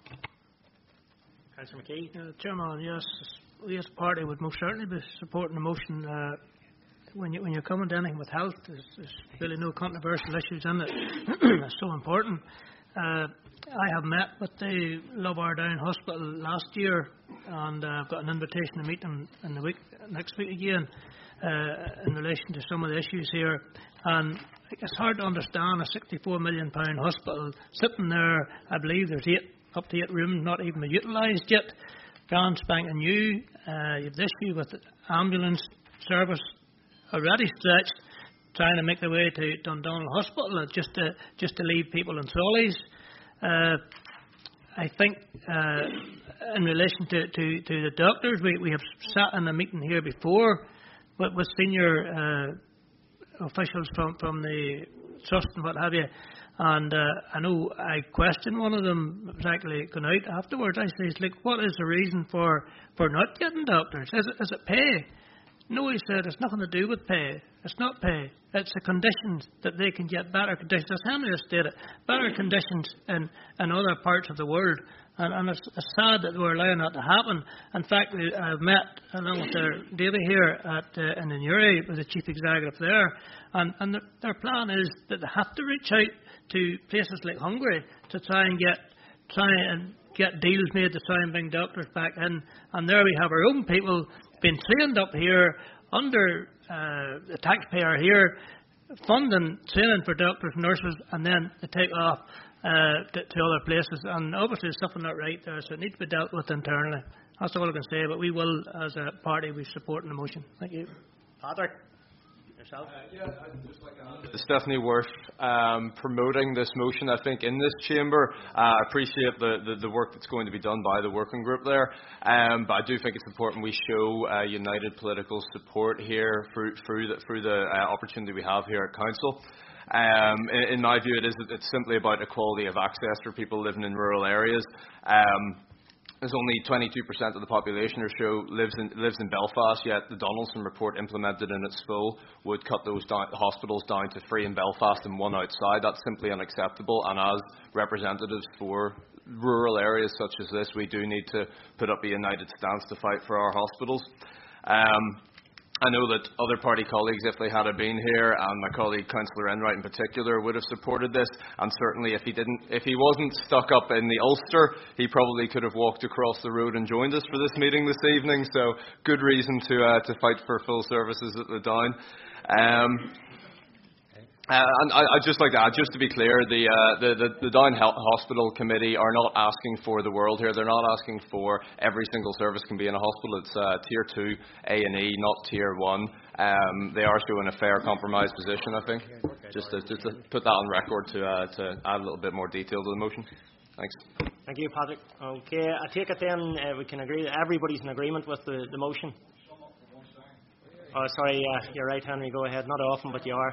Councillor McKee. Uh, Chairman, yes, we as a party would most certainly be supporting the motion. Uh, when, you, when you're coming to anything with health, there's, there's really no controversial issues in it. It's so important. Uh, I have met with the Lobar Down Hospital last year, and uh, I've got an invitation to meet them in the week, next week again, uh, in relation to some of the issues here. And it's hard to understand a sixty-four million pound hospital sitting there. I believe there's eight, up to eight rooms not even utilised yet. Brand spanking new. Uh, you have the issue with the ambulance service already stretched, trying to make their way to Dundonald Hospital just to just to leave people in trolleys. Uh, I think uh, in relation to, to, to the doctors, we, we have sat in a meeting here before with, with senior uh, officials from, from the trust and what have you, and uh, I know I questioned one of them. Was actually going out afterwards. I said, like, what is the reason for, for not getting doctors? Is it, is it pay? No, he said, it's nothing to do with pay. It's not pay. It's the conditions that they can get better conditions. As Henry has stated, better conditions in, in other parts of the world. And, and it's, it's sad that we're allowing that to happen. In fact, we, I've met, along with their Davy here at uh, in Inuri, with the chief executive there, and, and the, their plan is that they have to reach out to places like Hungary to try and get try and get deals made to try and bring doctors back in. And there we have our own people being trained up here under uh, the taxpayer here, funding training for doctors and nurses, and then they take off uh, to, to other places. And obviously there's something not right there, so it needs to be dealt with internally. That's all I can say, but we will, as a party, be supporting the motion. Thank you. Patrick, yourself? Uh, yeah, I'd just like to It's definitely worth um, promoting this motion, I think, in this chamber. Uh, I appreciate the, the, the work that's going to be done by the working group there, um, but I do think it's important we show uh, united political support here through, through the, through the uh, opportunity we have here at Council. Um, in, in my view, it is it's simply about equality of access for people living in rural areas. Um, There's only twenty-two percent of the population or so lives in lives in Belfast, yet the Donaldson report implemented in its full would cut those down, hospitals down to three in Belfast and one outside. That's simply unacceptable, and as representatives for rural areas such as this, we do need to put up a united stance to fight for our hospitals. Um, I know that other party colleagues, if they had been here, and my colleague Councillor Enright in particular, would have supported this. And certainly, if he didn't, if he wasn't stuck up in the Ulster, he probably could have walked across the road and joined us for this meeting this evening. So, good reason to uh, to fight for full services at the Down. Um, Uh, and I, I'd just like to add, just to be clear, the, uh, the, the, the Down Health Hospital Committee are not asking for the world here. They're not asking for every single service can be in a hospital. It's uh, Tier two A and E, not Tier one. Um, they are showing a fair compromise position, I think. Just to, just to put that on record to, uh, to add a little bit more detail to the motion. Thanks. Thank you, Patrick. Okay, I take it then uh, we can agree that everybody's in agreement with the, the motion. Oh, sorry, uh, you're right, Henry. Go ahead. Not often, but you are.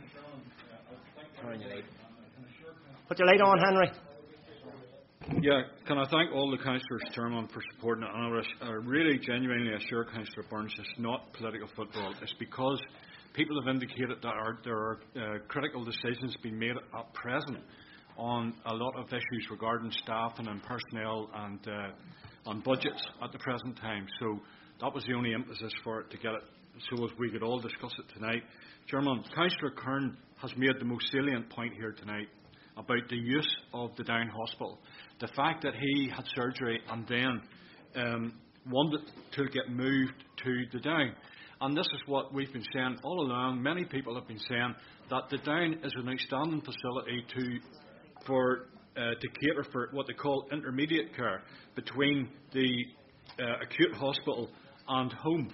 Put your light on, Henry. Yeah, can I thank all the councillors, Chairman, for supporting it. And I really genuinely assure Councillor Burns it's not political football. It's because people have indicated that are, there are uh, critical decisions being made at present on a lot of issues regarding staffing and personnel and uh, on budgets at the present time. So that was the only impetus for it to get it so as we could all discuss it tonight. Chairman, Councillor Kern has made the most salient point here tonight about the use of the Down Hospital. The fact that he had surgery and then um, wanted to get moved to the Down. And this is what we've been saying all along. Many people have been saying that the Down is an outstanding facility to, for, uh, to cater for what they call intermediate care between the uh, acute hospital and home.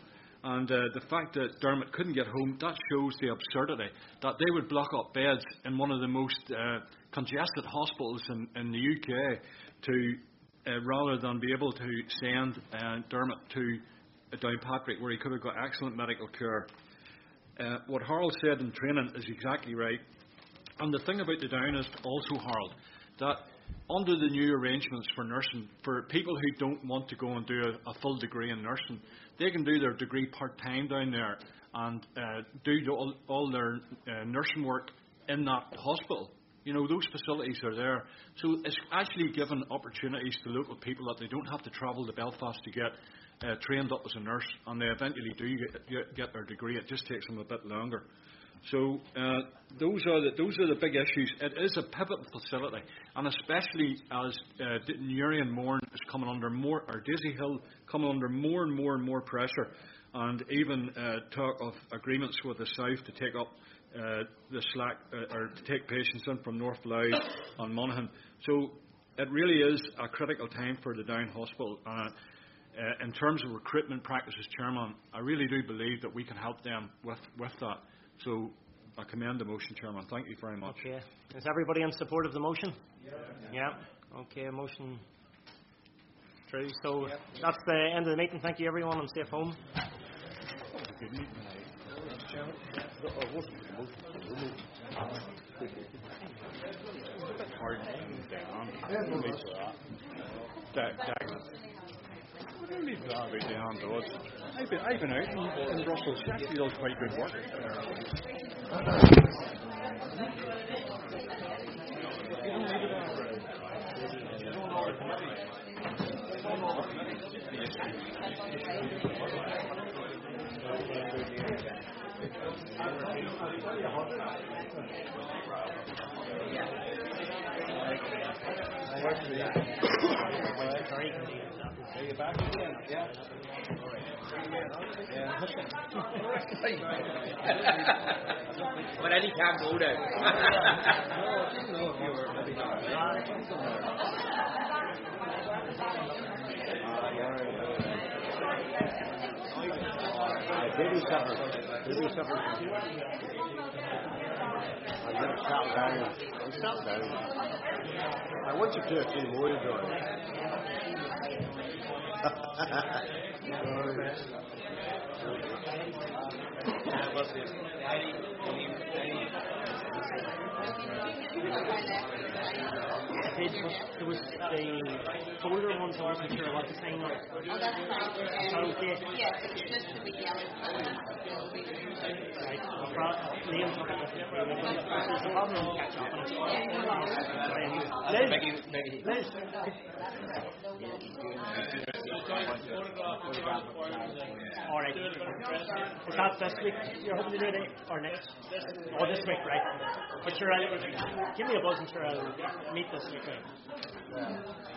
And uh, the fact that Dermot couldn't get home, that shows the absurdity that they would block up beds in one of the most uh, congested hospitals in, in the U K to uh, rather than be able to send uh, Dermot to uh, Downpatrick, where he could have got excellent medical care. Uh, what Harold said in training is exactly right. And the thing about the Down is also, Harold, that under the new arrangements for nursing, for people who don't want to go and do a, a full degree in nursing, they can do their degree part-time down there and uh, do all, all their uh, nursing work in that hospital. You know, those facilities are there. So it's actually given opportunities to local people that they don't have to travel to Belfast to get uh, trained up as a nurse, and they eventually do get, get, get their degree. It just takes them a bit longer. So uh, those are the those are the big issues. It is a pivotal facility, and especially as uh, Newry and Mourne is coming under more, or Daisy Hill coming under more and more and more pressure, and even uh, talk of agreements with the South to take up uh, the slack uh, or to take patients in from North Louth and Monaghan. So it really is a critical time for the Down Hospital. Uh, uh, in terms of recruitment practices, Chairman, I really do believe that we can help them with with that. So I commend the motion, Chairman. Thank you very much. Okay. Is everybody in support of the motion? Yeah. Yeah. Okay, motion through. So yep. That's the end of the meeting. Thank you, everyone, and safe home. Good meeting. I don't need that about down to us. I've been, I've been out in, in Brussels. She actually does quite good work. Are you back again? Yeah. Yeah. But Eddie can't go there. No, I didn't know if you were maybe not. Baby supper. Baby supper. I'm going to settle down. I'm settled down. I want you to do a few more to do it. There was the folder ones, I wasn't sure what to sign on. Oh, that's fine. Is that okay? Yes, it's just the yellow. Right. I'll brought Liam took it with me. There's a problem with catch up on it. Liz? Liz? All right. Is that this week you're hoping to do it, or next? Oh, this week, right. But sure, I'll, give me a buzz and sure I'll meet this week. Right?